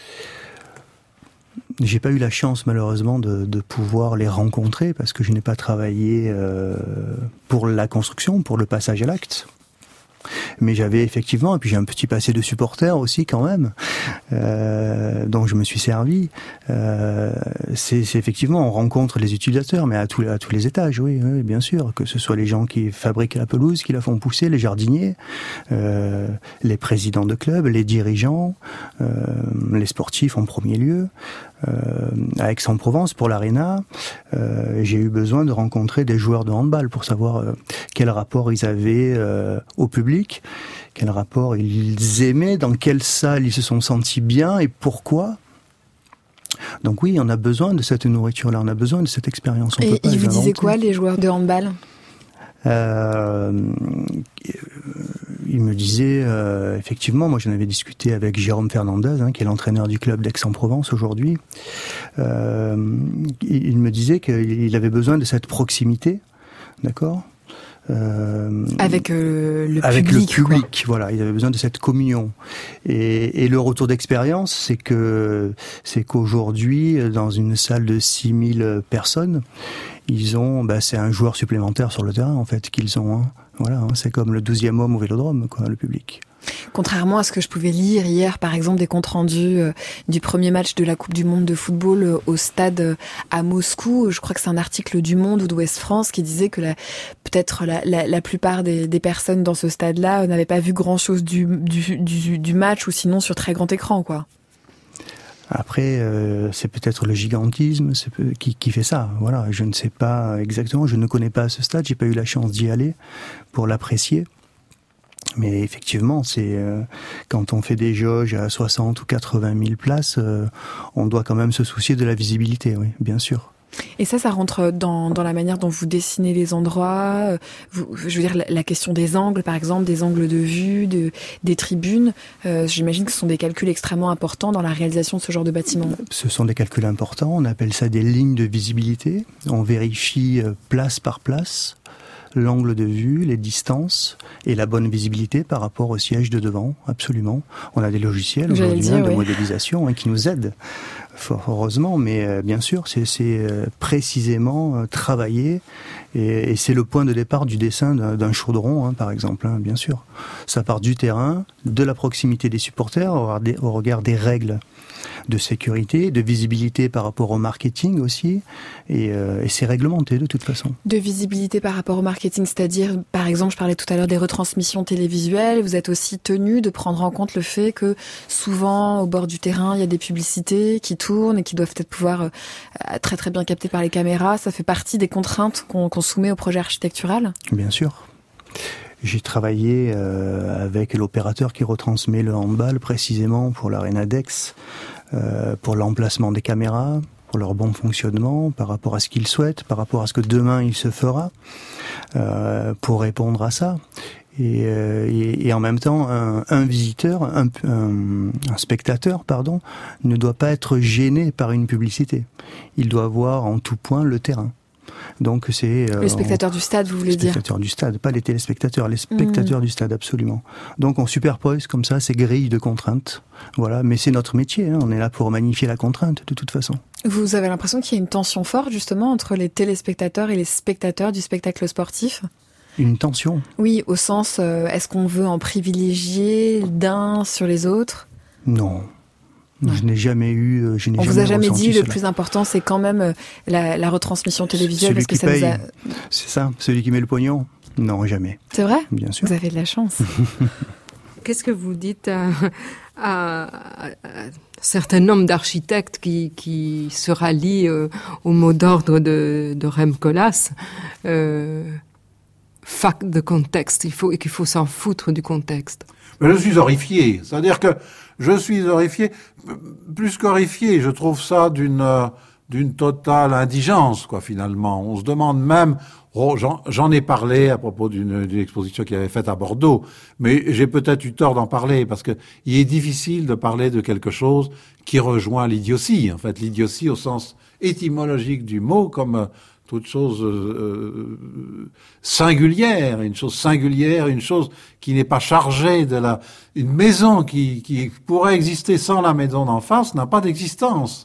J'ai pas eu la chance malheureusement de pouvoir les rencontrer parce que je n'ai pas travaillé pour la construction, pour le passage à l'acte. Mais j'avais effectivement, et puis j'ai un petit passé de supporter aussi quand même, donc je me suis servi. C'est effectivement, on rencontre les utilisateurs, mais à tous les étages, oui, bien sûr, que ce soit les gens qui fabriquent la pelouse, qui la font pousser, les jardiniers, les présidents de clubs, les dirigeants, les sportifs en premier lieu. À Aix-en-Provence, pour l'Arena, j'ai eu besoin de rencontrer des joueurs de handball pour savoir quel rapport ils avaient au public, quel rapport ils aimaient, dans quelle salle ils se sont sentis bien et pourquoi. Donc oui, on a besoin de cette nourriture-là, on a besoin de cette expérience. Et ils vous disaient quoi, les joueurs de handball ? Il me disait, effectivement, moi j'en avais discuté avec Jérôme Fernandez, qui est l'entraîneur du club d'Aix-en-Provence aujourd'hui. Il me disait qu'il avait besoin de cette proximité, d'accord ? Avec le public, voilà, il avait besoin de cette communion. Et le retour d'expérience, c'est qu'aujourd'hui, dans une salle de 6000 personnes, ils ont, c'est un joueur supplémentaire sur le terrain, en fait, qu'ils ont. Voilà, c'est comme le 12e homme au Vélodrome, quoi, le public. Contrairement à ce que je pouvais lire hier, par exemple, des comptes rendus du premier match de la Coupe du Monde de football au stade à Moscou, je crois que c'est un article du Monde ou d'Ouest France qui disait que peut-être la plupart des personnes dans ce stade-là n'avaient pas vu grand-chose du match, ou sinon sur très grand écran, quoi. Après, c'est peut-être le gigantisme qui fait ça. Voilà, je ne sais pas exactement, je ne connais pas ce stade, j'ai pas eu la chance d'y aller pour l'apprécier. Mais effectivement, c'est quand on fait des jauges à 60 ou 80 000 places, on doit quand même se soucier de la visibilité, oui, bien sûr. Et ça rentre dans la manière dont vous dessinez les endroits, je veux dire la question des angles, par exemple, des angles de vue, des tribunes. J'imagine que ce sont des calculs extrêmement importants dans la réalisation de ce genre de bâtiment. Ce sont des calculs importants, on appelle ça des lignes de visibilité. On vérifie place par place l'angle de vue, les distances et la bonne visibilité par rapport au siège de devant, absolument. On a des logiciels aujourd'hui de modélisation qui nous aident, fort heureusement, mais bien sûr, c'est précisément travaillé et c'est le point de départ du dessin d'un chaudron, par exemple, bien sûr. Ça part du terrain, de la proximité des supporters, au regard des règles de sécurité, de visibilité par rapport au marketing aussi, et c'est réglementé de toute façon. De visibilité par rapport au marketing, c'est-à-dire, par exemple, je parlais tout à l'heure des retransmissions télévisuelles, vous êtes aussi tenu de prendre en compte le fait que souvent, au bord du terrain, il y a des publicités qui tournent et qui doivent peut-être pouvoir très très bien capter par les caméras. Ça fait partie des contraintes qu'on soumet au projet architectural ? Bien sûr. J'ai travaillé avec l'opérateur qui retransmet le handball précisément pour l'Arena d'Aix, pour l'emplacement des caméras, pour leur bon fonctionnement, par rapport à ce qu'ils souhaitent, par rapport à ce que demain il se fera, pour répondre à ça. Et en même temps, un visiteur, un spectateur, ne doit pas être gêné par une publicité. Il doit voir en tout point le terrain. Donc c'est le spectateur du stade, vous voulez dire ? Les spectateurs du stade, pas les téléspectateurs, les spectateurs du stade, absolument. Donc on superpose comme ça ces grilles de contraintes. Voilà, mais c'est notre métier, on est là pour magnifier la contrainte de toute façon. Vous avez l'impression qu'il y a une tension forte justement entre les téléspectateurs et les spectateurs du spectacle sportif ? Une tension ? Oui, au sens, est-ce qu'on veut en privilégier d'un sur les autres ? Non. Je n'ai jamais eu. On vous a jamais dit le plus important, c'est quand même la retransmission télévisuelle, parce que ça nous a. C'est ça, celui qui met le pognon. Non, jamais. C'est vrai ? Bien sûr. Vous avez de la chance. Qu'est-ce que vous dites à un certain nombre d'architectes qui se rallient au mot d'ordre de Rem Koolhaas, fuck the contexte, qu'il faut s'en foutre du contexte. Mais je suis horrifié. C'est-à-dire que je suis horrifié, plus qu'horrifié, je trouve ça d'une totale indigence, finalement. On se demande même, j'en ai parlé à propos d'une exposition qu'il avait faite à Bordeaux, mais j'ai peut-être eu tort d'en parler, parce que il est difficile de parler de quelque chose qui rejoint l'idiotie. En fait, l'idiotie au sens étymologique du mot, comme toute chose singulière, une chose qui n'est pas chargée une maison qui pourrait exister sans la maison d'en face n'a pas d'existence.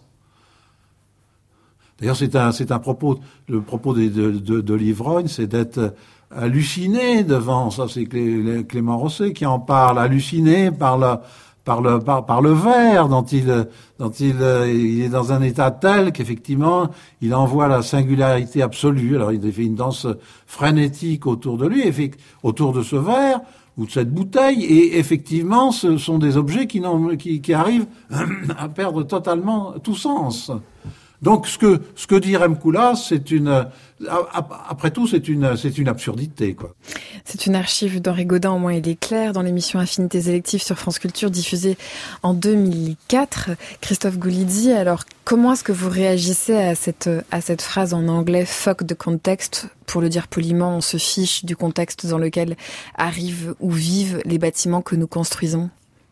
D'ailleurs, c'est un propos, le propos de l'ivrogne, c'est d'être halluciné devant, ça c'est Clément Rosset qui en parle, halluciné par le verre dont il est dans un état tel qu'effectivement il envoie la singularité absolue. Alors il fait une danse frénétique autour de lui, autour de ce verre ou de cette bouteille, et effectivement ce sont des objets qui arrivent à perdre totalement tout sens. Donc ce que dit Rem Koolhaas, après tout, c'est une absurdité, quoi. C'est une archive d'Henri Gaudin, au moins il est clair, dans l'émission Affinités électives sur France Culture, diffusée en 2004. Christophe Goulidi, alors comment est-ce que vous réagissez à cette phrase en anglais « fuck the context », pour le dire poliment, on se fiche du contexte dans lequel arrivent ou vivent les bâtiments que nous construisons?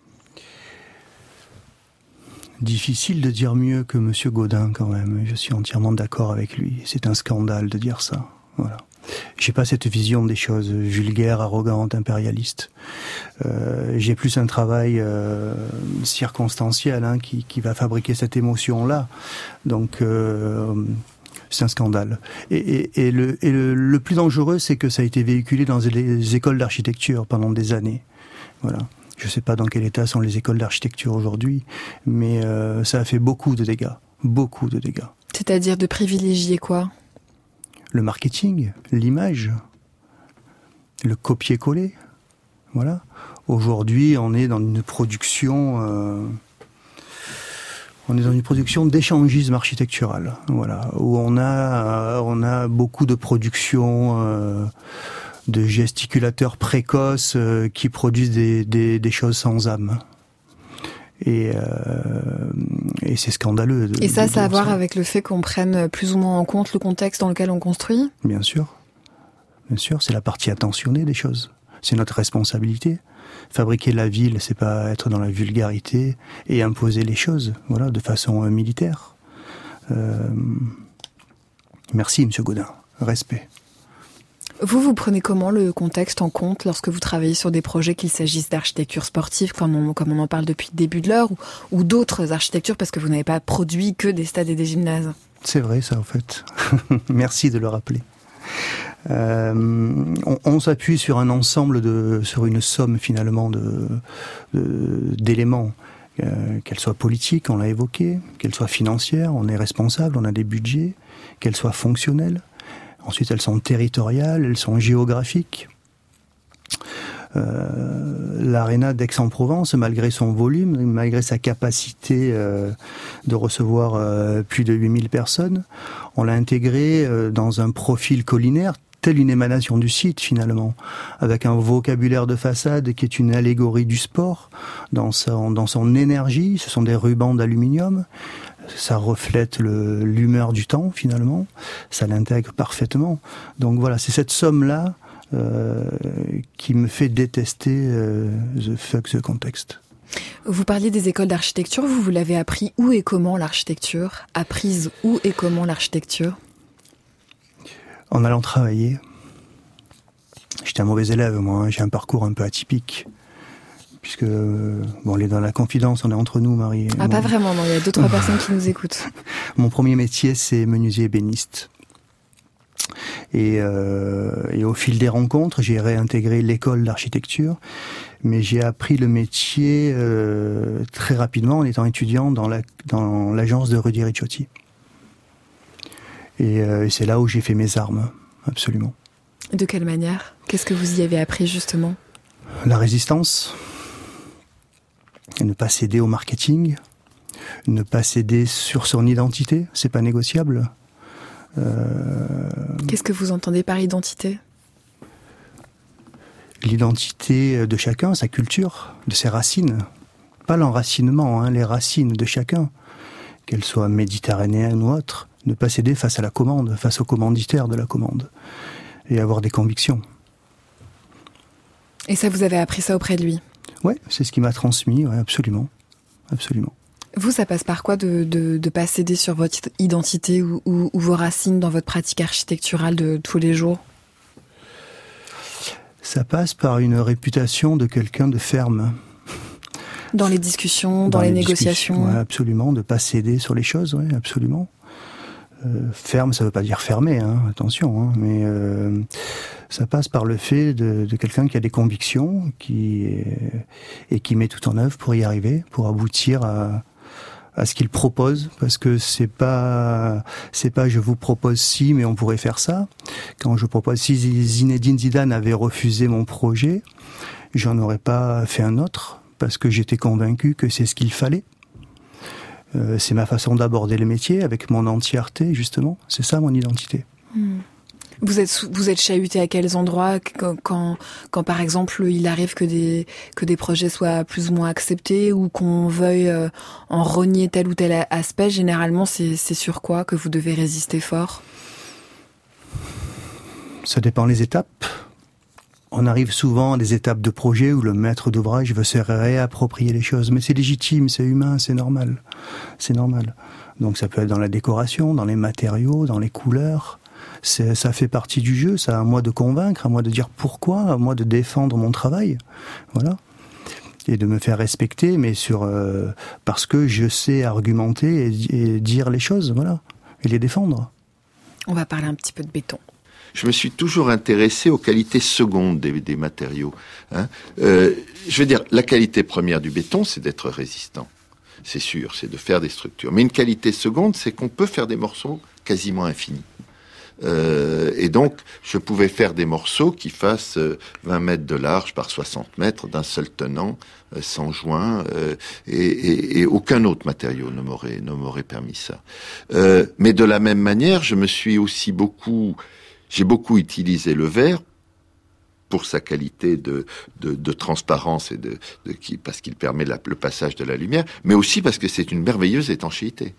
Difficile de dire mieux que Monsieur Gaudin, quand même. Je suis entièrement d'accord avec lui. C'est un scandale de dire ça. Voilà. J'ai pas cette vision des choses vulgaires, arrogantes, impérialistes. J'ai plus un travail circonstanciel qui va fabriquer cette émotion-là. Donc c'est un scandale. Et le plus dangereux, c'est que ça a été véhiculé dans les écoles d'architecture pendant des années. Voilà. Je ne sais pas dans quel état sont les écoles d'architecture aujourd'hui, mais ça a fait beaucoup de dégâts. Beaucoup de dégâts. C'est-à-dire de privilégier quoi? Le marketing, l'image, le copier-coller. Voilà. Aujourd'hui, on est dans une production... On est dans une production d'échangisme architectural, voilà, où on a beaucoup de production de gesticulateurs précoces qui produisent des choses sans âme. Et c'est scandaleux. Et ça a à voir avec le fait qu'on prenne plus ou moins en compte le contexte dans lequel on construit ? Bien sûr, c'est la partie attentionnée des choses. C'est notre responsabilité. Fabriquer la ville, c'est pas être dans la vulgarité et imposer les choses, voilà, de façon militaire. Merci, Monsieur Gaudin. Respect. Vous prenez comment le contexte en compte lorsque vous travaillez sur des projets, qu'il s'agisse d'architecture sportive, comme on en parle depuis le début de l'heure, ou d'autres architectures, parce que vous n'avez pas produit que des stades et des gymnases? C'est vrai, ça, en fait. Merci de le rappeler. On s'appuie sur un ensemble sur une somme finalement d'éléments, qu'elles soient politiques, on l'a évoqué, qu'elles soient financières, on est responsable, on a des budgets, qu'elles soient fonctionnelles. Ensuite, elles sont territoriales, elles sont géographiques. L'Arena d'Aix-en-Provence, malgré son volume, malgré sa capacité de recevoir plus de 8000 personnes, on l'a intégré dans un profil collinaire, telle une émanation du site finalement, avec un vocabulaire de façade qui est une allégorie du sport, dans son énergie. Ce sont des rubans d'aluminium, ça reflète l'humeur du temps finalement, ça l'intègre parfaitement. Donc voilà, c'est cette somme-là qui me fait détester the fuck the context. Vous parliez des écoles d'architecture, vous l'avez appris où et comment l'architecture? Apprise où et comment l'architecture? En allant travailler. J'étais un mauvais élève, moi, j'ai un parcours un peu atypique. Puisque, on est dans la confidence, on est entre nous, Marie. Ah, pas vraiment, non, il y a 2-3 personnes qui nous écoutent. Mon premier métier, c'est menuisier ébéniste. Et au fil des rencontres, j'ai réintégré l'école d'architecture, mais j'ai appris le métier très rapidement en étant étudiant dans l'agence de Rudy Ricciotti. Et c'est là où j'ai fait mes armes, absolument. De quelle manière? Qu'est-ce que vous y avez appris, justement? La résistance, ne pas céder au marketing, ne pas céder sur son identité, c'est pas négociable. Qu'est-ce que vous entendez par identité? L'identité de chacun, sa culture, de ses racines. Pas l'enracinement, les racines de chacun, qu'elles soient méditerranéennes ou autres. Ne pas céder face à la commande, face au commanditaire de la commande. Et avoir des convictions. Et ça, vous avez appris ça auprès de lui? Ouais, c'est ce qu'il m'a transmis, ouais, absolument. Absolument. Vous, ça passe par quoi de pas céder sur votre identité ou vos racines dans votre pratique architecturale de tous les jours? Ça passe par une réputation de quelqu'un de ferme. Dans les discussions, dans les négociations? Ouais, absolument, de pas céder sur les choses, ouais, absolument. Ferme, ça veut pas dire fermé, attention, mais Ça passe par le fait de quelqu'un qui a des convictions, et qui met tout en œuvre pour y arriver, pour aboutir à ce qu'il propose, parce que c'est pas je vous propose ci, mais on pourrait faire ça. Quand je propose, si Zinedine Zidane avait refusé mon projet, j'en aurais pas fait un autre, parce que j'étais convaincu que c'est ce qu'il fallait. C'est ma façon d'aborder le métier, avec mon entièreté, justement. C'est ça mon identité. Vous êtes chahuté à quels endroits quand par exemple il arrive que des projets soient plus ou moins acceptés, ou qu'on veuille en rogner tel ou tel aspect? Généralement, c'est sur quoi que vous devez résister fort? Ça dépend les étapes. On arrive souvent à des étapes de projet où le maître d'ouvrage veut se réapproprier les choses, mais c'est légitime, c'est humain, c'est normal. C'est normal. Donc ça peut être dans la décoration, dans les matériaux, dans les couleurs. Ça fait partie du jeu, ça à moi de convaincre, à moi de dire pourquoi, à moi de défendre mon travail, voilà, et de me faire respecter, mais parce que je sais argumenter et dire les choses, voilà, et les défendre. On va parler un petit peu de béton. Je me suis toujours intéressé aux qualités secondes des matériaux. Je veux dire, la qualité première du béton, c'est d'être résistant. C'est sûr, c'est de faire des structures. Mais une qualité seconde, c'est qu'on peut faire des morceaux quasiment infinis. Et donc, je pouvais faire des morceaux qui fassent 20 mètres de large par 60 mètres d'un seul tenant, sans joint, et aucun autre matériau ne m'aurait permis ça. Mais de la même manière, je me suis aussi j'ai beaucoup utilisé le verre pour sa qualité de transparence parce qu'il permet le passage de la lumière, mais aussi parce que c'est une merveilleuse étanchéité.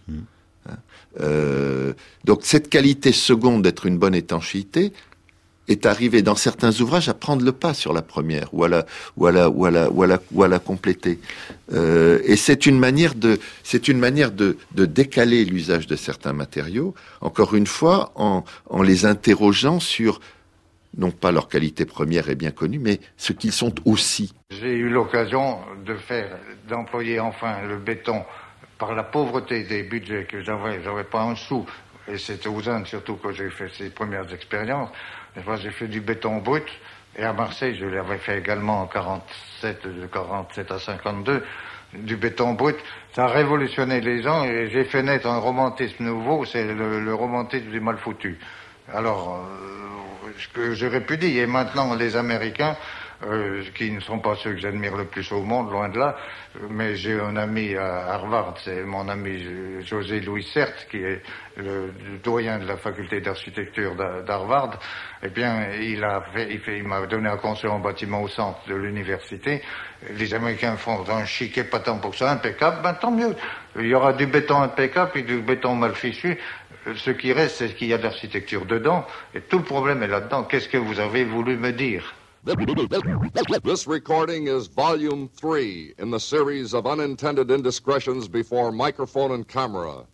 Donc cette qualité seconde d'être une bonne étanchéité est arrivée dans certains ouvrages à prendre le pas sur la première ou à la compléter. Et c'est une manière de décaler l'usage de certains matériaux, encore une fois en les interrogeant sur non pas leur qualité première est bien connue, mais ce qu'ils sont aussi. J'ai eu l'occasion d'employer enfin le béton. Par la pauvreté des budgets que j'avais pas un sou, et c'était aux Indes surtout que j'ai fait ces premières expériences. Des fois, j'ai fait du béton brut, et à Marseille, je l'avais fait également en 47 à 52, du béton brut. Ça a révolutionné les gens, et j'ai fait naître un romantisme nouveau, c'est le romantisme du mal foutu. Alors, ce que j'aurais pu dire, et maintenant les Américains, qui ne sont pas ceux que j'admire le plus au monde, loin de là, mais j'ai un ami à Harvard, c'est mon ami José Louis Cert, qui est le doyen de la faculté d'architecture d'Harvard. Eh bien, il m'a donné à construire un bâtiment au centre de l'université. Les Américains font un chic épatant pour ça, impeccable, ben tant mieux. Il y aura du béton impeccable et du béton mal fichu. Ce qui reste, c'est qu'il y a de l'architecture dedans, et tout le problème est là-dedans. Qu'est-ce que vous avez voulu me dire? This recording is volume 3 in the series of unintended indiscretions before microphone and camera.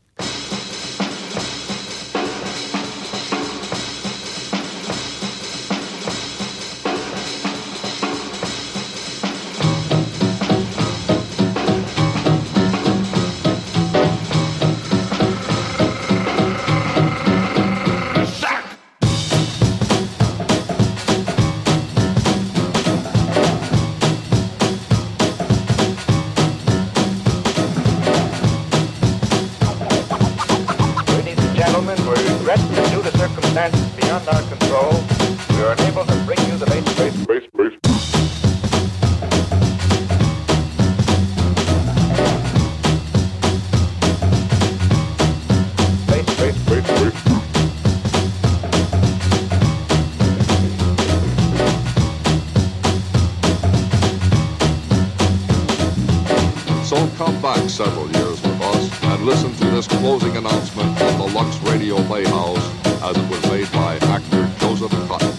Several years with us and listen to this closing announcement from the Lux Radio Playhouse as it was made by actor Joseph Cotton.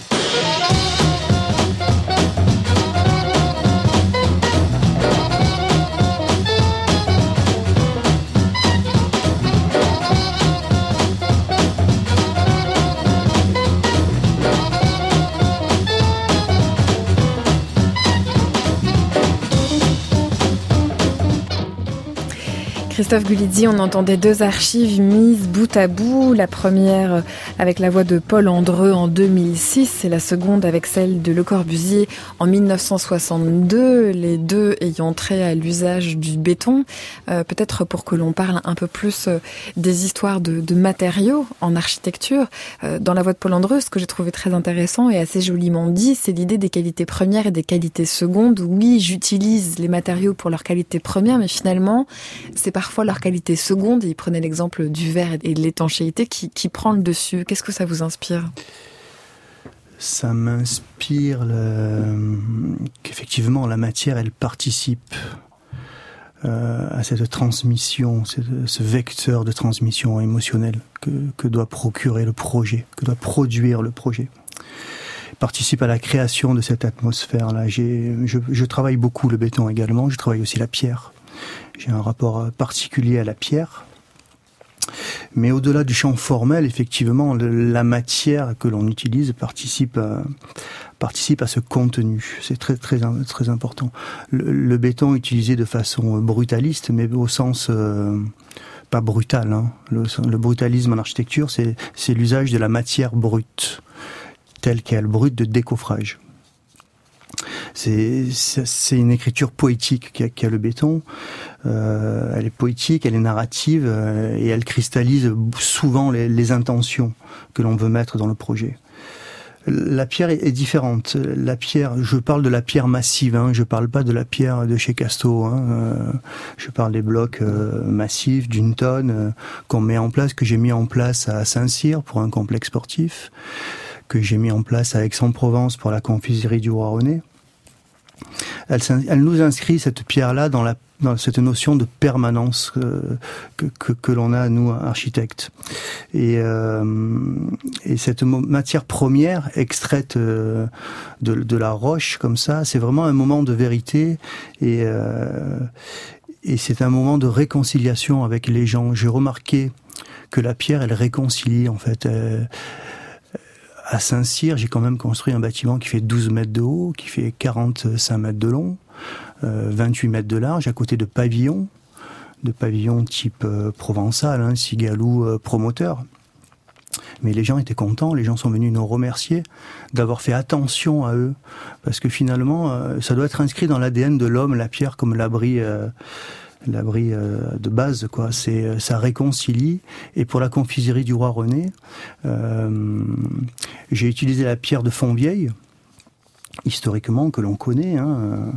Christophe Gulitzzi, on entendait 2 archives mises bout à bout. La première avec la voix de Paul Andreu en 2006 et la seconde avec celle de Le Corbusier en 1962, les deux ayant trait à l'usage du béton. Peut-être pour que l'on parle un peu plus des histoires de matériaux en architecture. Dans la voix de Paul Andreu, ce que j'ai trouvé très intéressant et assez joliment dit, c'est l'idée des qualités premières et des qualités secondes. Oui, j'utilise les matériaux pour leur qualité première, mais finalement, c'est parfois leur qualité seconde, et il prenait l'exemple du verre et de l'étanchéité qui prend le dessus. Qu'est-ce que ça vous inspire ? Ça m'inspire qu'effectivement la matière, elle participe à cette transmission, ce vecteur de transmission émotionnelle que doit procurer le projet, que doit produire le projet. Participe à la création de cette atmosphère-là. Je travaille beaucoup le béton également, je travaille aussi la pierre. J'ai un rapport particulier à la pierre. Mais au-delà du champ formel, effectivement, la matière que l'on utilise participe à ce contenu. C'est très, très, très important. Le béton utilisé de façon brutaliste, mais au sens pas brutal. Hein. Le brutalisme en architecture, c'est l'usage de la matière brute, telle qu'elle, brute de décoffrage. C'est une écriture poétique qu'a le béton. Elle est poétique, elle est narrative et elle cristallise souvent les intentions que l'on veut mettre dans le projet. La pierre est différente. La pierre, je parle de la pierre massive, hein, je parle pas de la pierre de chez Casto. Hein, je parle des blocs massifs d'une tonne qu'on met en place, que j'ai mis en place à Saint-Cyr pour un complexe sportif, que j'ai mis en place à Aix-en-Provence pour la confiserie du Roi René. Elle nous inscrit cette pierre-là dans cette notion de permanence que l'on a, nous, architectes. Et cette matière première extraite de la roche, comme ça, c'est vraiment un moment de vérité et c'est un moment de réconciliation avec les gens. J'ai remarqué que la pierre, elle réconcilie, en fait. À Saint-Cyr, j'ai quand même construit un bâtiment qui fait 12 mètres de haut, qui fait 45 mètres de long, 28 mètres de large, à côté de pavillons type provençal, hein, Cigalou promoteur. Mais les gens étaient contents, les gens sont venus nous remercier d'avoir fait attention à eux, parce que finalement, ça doit être inscrit dans l'ADN de l'homme, la pierre comme l'abri de base, quoi. Ça réconcilie. Et pour la confiserie du Roi René, j'ai utilisé la pierre de Fontvieille, historiquement, que l'on connaît, hein,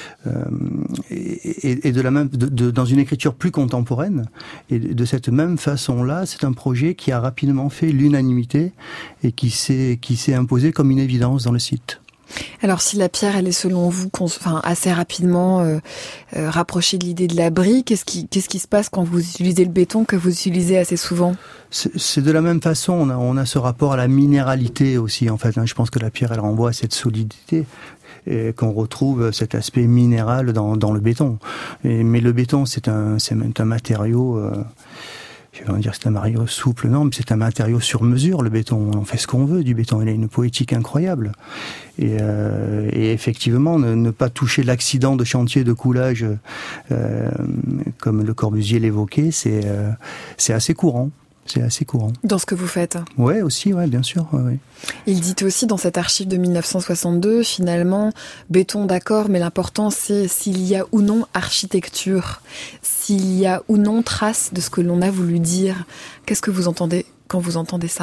et dans une écriture plus contemporaine. Et de cette même façon-là, c'est un projet qui a rapidement fait l'unanimité et qui s'est imposé comme une évidence dans le site. Alors si la pierre, elle est selon vous assez rapidement rapprochée de l'idée de l'abri, qu'est-ce qui se passe quand vous utilisez le béton que vous utilisez assez souvent ? C'est de la même façon, on a ce rapport à la minéralité aussi, en fait. Je pense que la pierre, elle renvoie à cette solidité et qu'on retrouve cet aspect minéral dans le béton. Mais le béton, c'est un matériau... je vais dire que c'est un matériau souple, non, mais c'est un matériau sur mesure, le béton. On fait ce qu'on veut du béton. Il a une poétique incroyable. Et effectivement, ne pas toucher l'accident de chantier de coulage, comme Le Corbusier l'évoquait, c'est assez courant. C'est assez courant. Dans ce que vous faites ? Ouais, aussi, ouais, bien sûr. Ouais. Il dit aussi dans cette archive de 1962, finalement, béton d'accord, mais l'important c'est s'il y a ou non architecture, s'il y a ou non trace de ce que l'on a voulu dire. Qu'est-ce que vous entendez quand vous entendez ça ?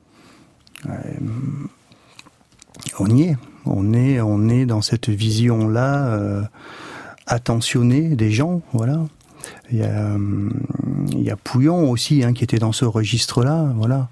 On y est. On est dans cette vision-là, attentionnée des gens, voilà. Il y a Pouillon aussi, hein, qui était dans ce registre-là, voilà.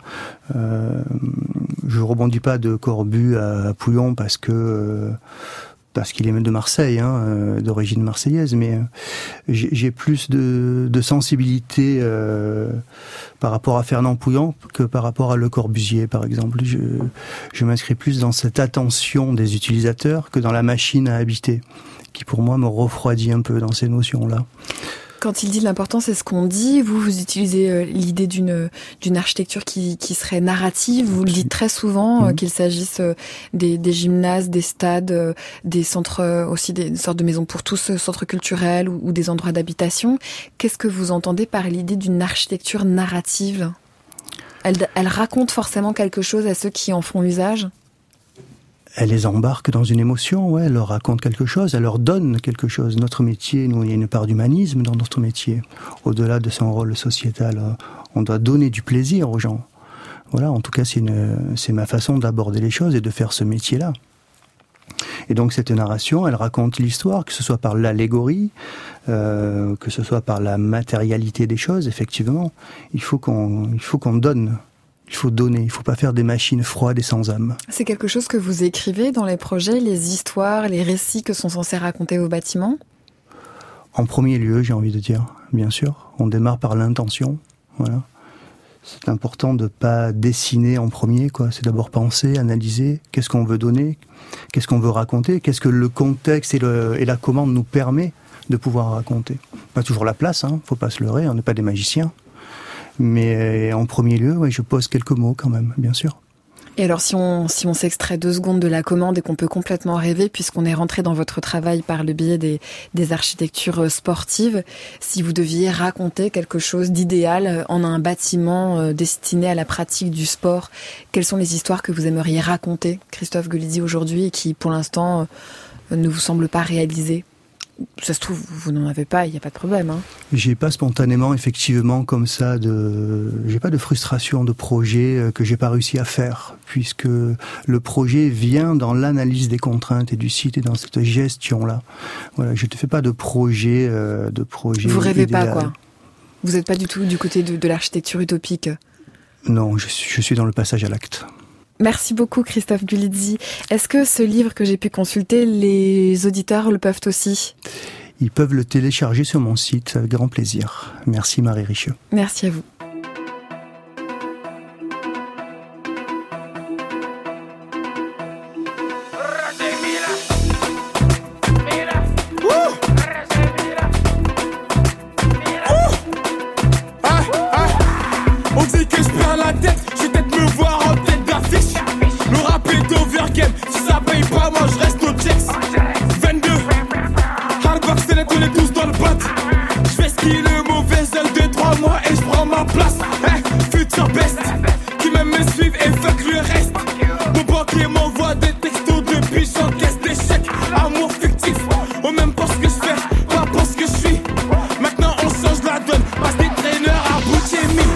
Je rebondis pas de Corbu à Pouillon parce qu'il est même de Marseille, hein, d'origine marseillaise, mais j'ai plus de sensibilité par rapport à Fernand Pouillon que par rapport à Le Corbusier, par exemple. Je m'inscris plus dans cette attention des utilisateurs que dans la machine à habiter, qui pour moi me refroidit un peu dans ces notions-là. Quand il dit l'important, c'est ce qu'on dit. Vous utilisez l'idée d'une architecture qui serait narrative. Vous le dites très souvent, qu'il s'agisse des gymnases, des stades, des centres, aussi des sortes de maisons pour tous, centres culturels ou des endroits d'habitation. Qu'est-ce que vous entendez par l'idée d'une architecture narrative ? Elle raconte forcément quelque chose à ceux qui en font usage ? Elle les embarque dans une émotion, ouais, elle leur raconte quelque chose, elle leur donne quelque chose. Notre métier, nous, il y a une part d'humanisme dans notre métier. Au-delà de son rôle sociétal, on doit donner du plaisir aux gens. Voilà, en tout cas, c'est ma façon d'aborder les choses et de faire ce métier-là. Et donc cette narration, elle raconte l'histoire, que ce soit par l'allégorie, que ce soit par la matérialité des choses, effectivement. Il faut qu'on donne. Il faut donner, il ne faut pas faire des machines froides et sans âme. C'est quelque chose que vous écrivez dans les projets, les histoires, les récits que sont censés raconter vos bâtiments ? En premier lieu, j'ai envie de dire, bien sûr. On démarre par l'intention, voilà. C'est important de ne pas dessiner en premier, quoi. C'est d'abord penser, analyser, qu'est-ce qu'on veut donner, qu'est-ce qu'on veut raconter, qu'est-ce que le contexte et la commande nous permet de pouvoir raconter. Pas toujours la place, faut pas se leurrer, on n'est pas des magiciens. Mais en premier lieu, ouais, je pose quelques mots quand même, bien sûr. Et alors si on s'extrait 2 secondes de la commande et qu'on peut complètement rêver, puisqu'on est rentré dans votre travail par le biais des architectures sportives, si vous deviez raconter quelque chose d'idéal en un bâtiment destiné à la pratique du sport, quelles sont les histoires que vous aimeriez raconter, Christophe Gulizy, aujourd'hui, et qui pour l'instant ne vous semblent pas réalisées ? Ça se trouve, vous n'en avez pas, il n'y a pas de problème. J'ai pas spontanément, effectivement, comme ça, j'ai pas de frustration de projet que j'ai pas réussi à faire, puisque le projet vient dans l'analyse des contraintes et du site et dans cette gestion-là. Voilà, je ne fais pas de projet Vous rêvez idéal. pas, quoi. Vous n'êtes pas du tout du côté de l'architecture utopique. Non, je suis dans le passage à l'acte. Merci beaucoup Christophe Gulizy. Est-ce que ce livre que j'ai pu consulter, les auditeurs le peuvent aussi ? Ils peuvent le télécharger sur mon site avec grand plaisir. Merci Marie Richeux. Merci à vous. On dit que je perds la tête, je vais peut-être me voir en tête d'affiche. Le rap est overgame, si ça paye pas, moi je reste au checks. 22, hardbox, c'est on est tous dans le bat. Je vais skier le mauvais œil de 3 mois et je prends ma place. Future best, qui même me suivent et fuck le reste. Mon banquier m'envoie des textos depuis j'encaisse des chèques. Amour fictif, on même pas ce que je fais, pas pour ce que je suis. Maintenant on change la donne, passe des traîneurs à bout de mis.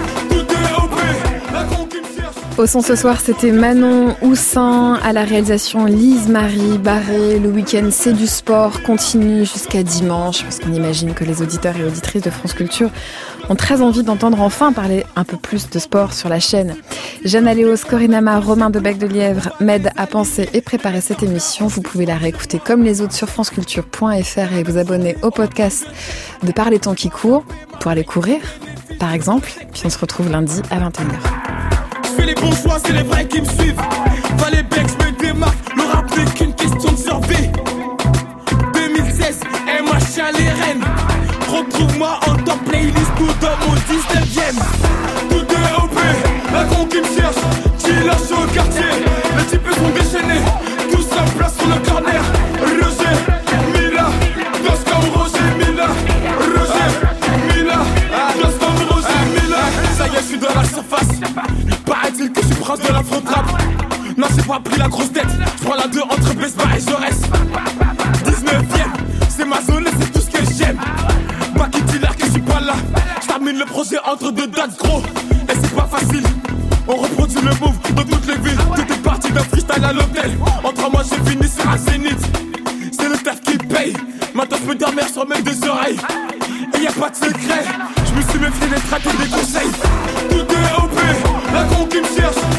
Au son ce soir, c'était Manon Houssin, à la réalisation Lise-Marie Barré. Le week-end, c'est du sport, continue jusqu'à dimanche, parce qu'on imagine que les auditeurs et auditrices de France Culture ont très envie d'entendre enfin parler un peu plus de sport sur la chaîne. Jeanne Aléos, Corinne Amar, Romain de Bec de Lièvre m'aident à penser et préparer cette émission. Vous pouvez la réécouter comme les autres sur franceculture.fr et vous abonner au podcast de Par les temps qui courent pour aller courir, par exemple. Puis on se retrouve lundi à 21h. Je fais les bons choix, c'est les vrais qui me suivent. Fallait bien que je me démarque, le rap n'est qu'une question de survie. 2016, MH à les reines. Retrouve-moi en top playlist ou dans mon 19ème. Tout est OP, la con qui me cherche, qui lâche au quartier. Les types sont déchaînés, tous en place sur le corner. Roger, Mila, danse comme Roger, Mila. Roger, Mila, danse comme Roger, Mila. Ça y est, je suis dans la surface. Paraît-il que je suis prince de la front rap. Non, j'ai pas pris la grosse tête. Je prends la 2 entre Bespa et Jaurès. 19ème, c'est ma zone et c'est tout ce que j'aime. Pas qui dit l'air que je suis pas là. Je termine le projet entre 2 dates gros. Et c'est pas facile. On reproduit le move dans toutes les villes. Tout est parti d'un freestyle à l'hôtel. En 3 mois j'ai fini sur un zénith. C'est le taf qui paye. Maintenant je peux dormir sur mes 2 oreilles. Et y a pas de secret. Je me suis méfié des traités des conseils. Tout est OP, la con qui me cherche.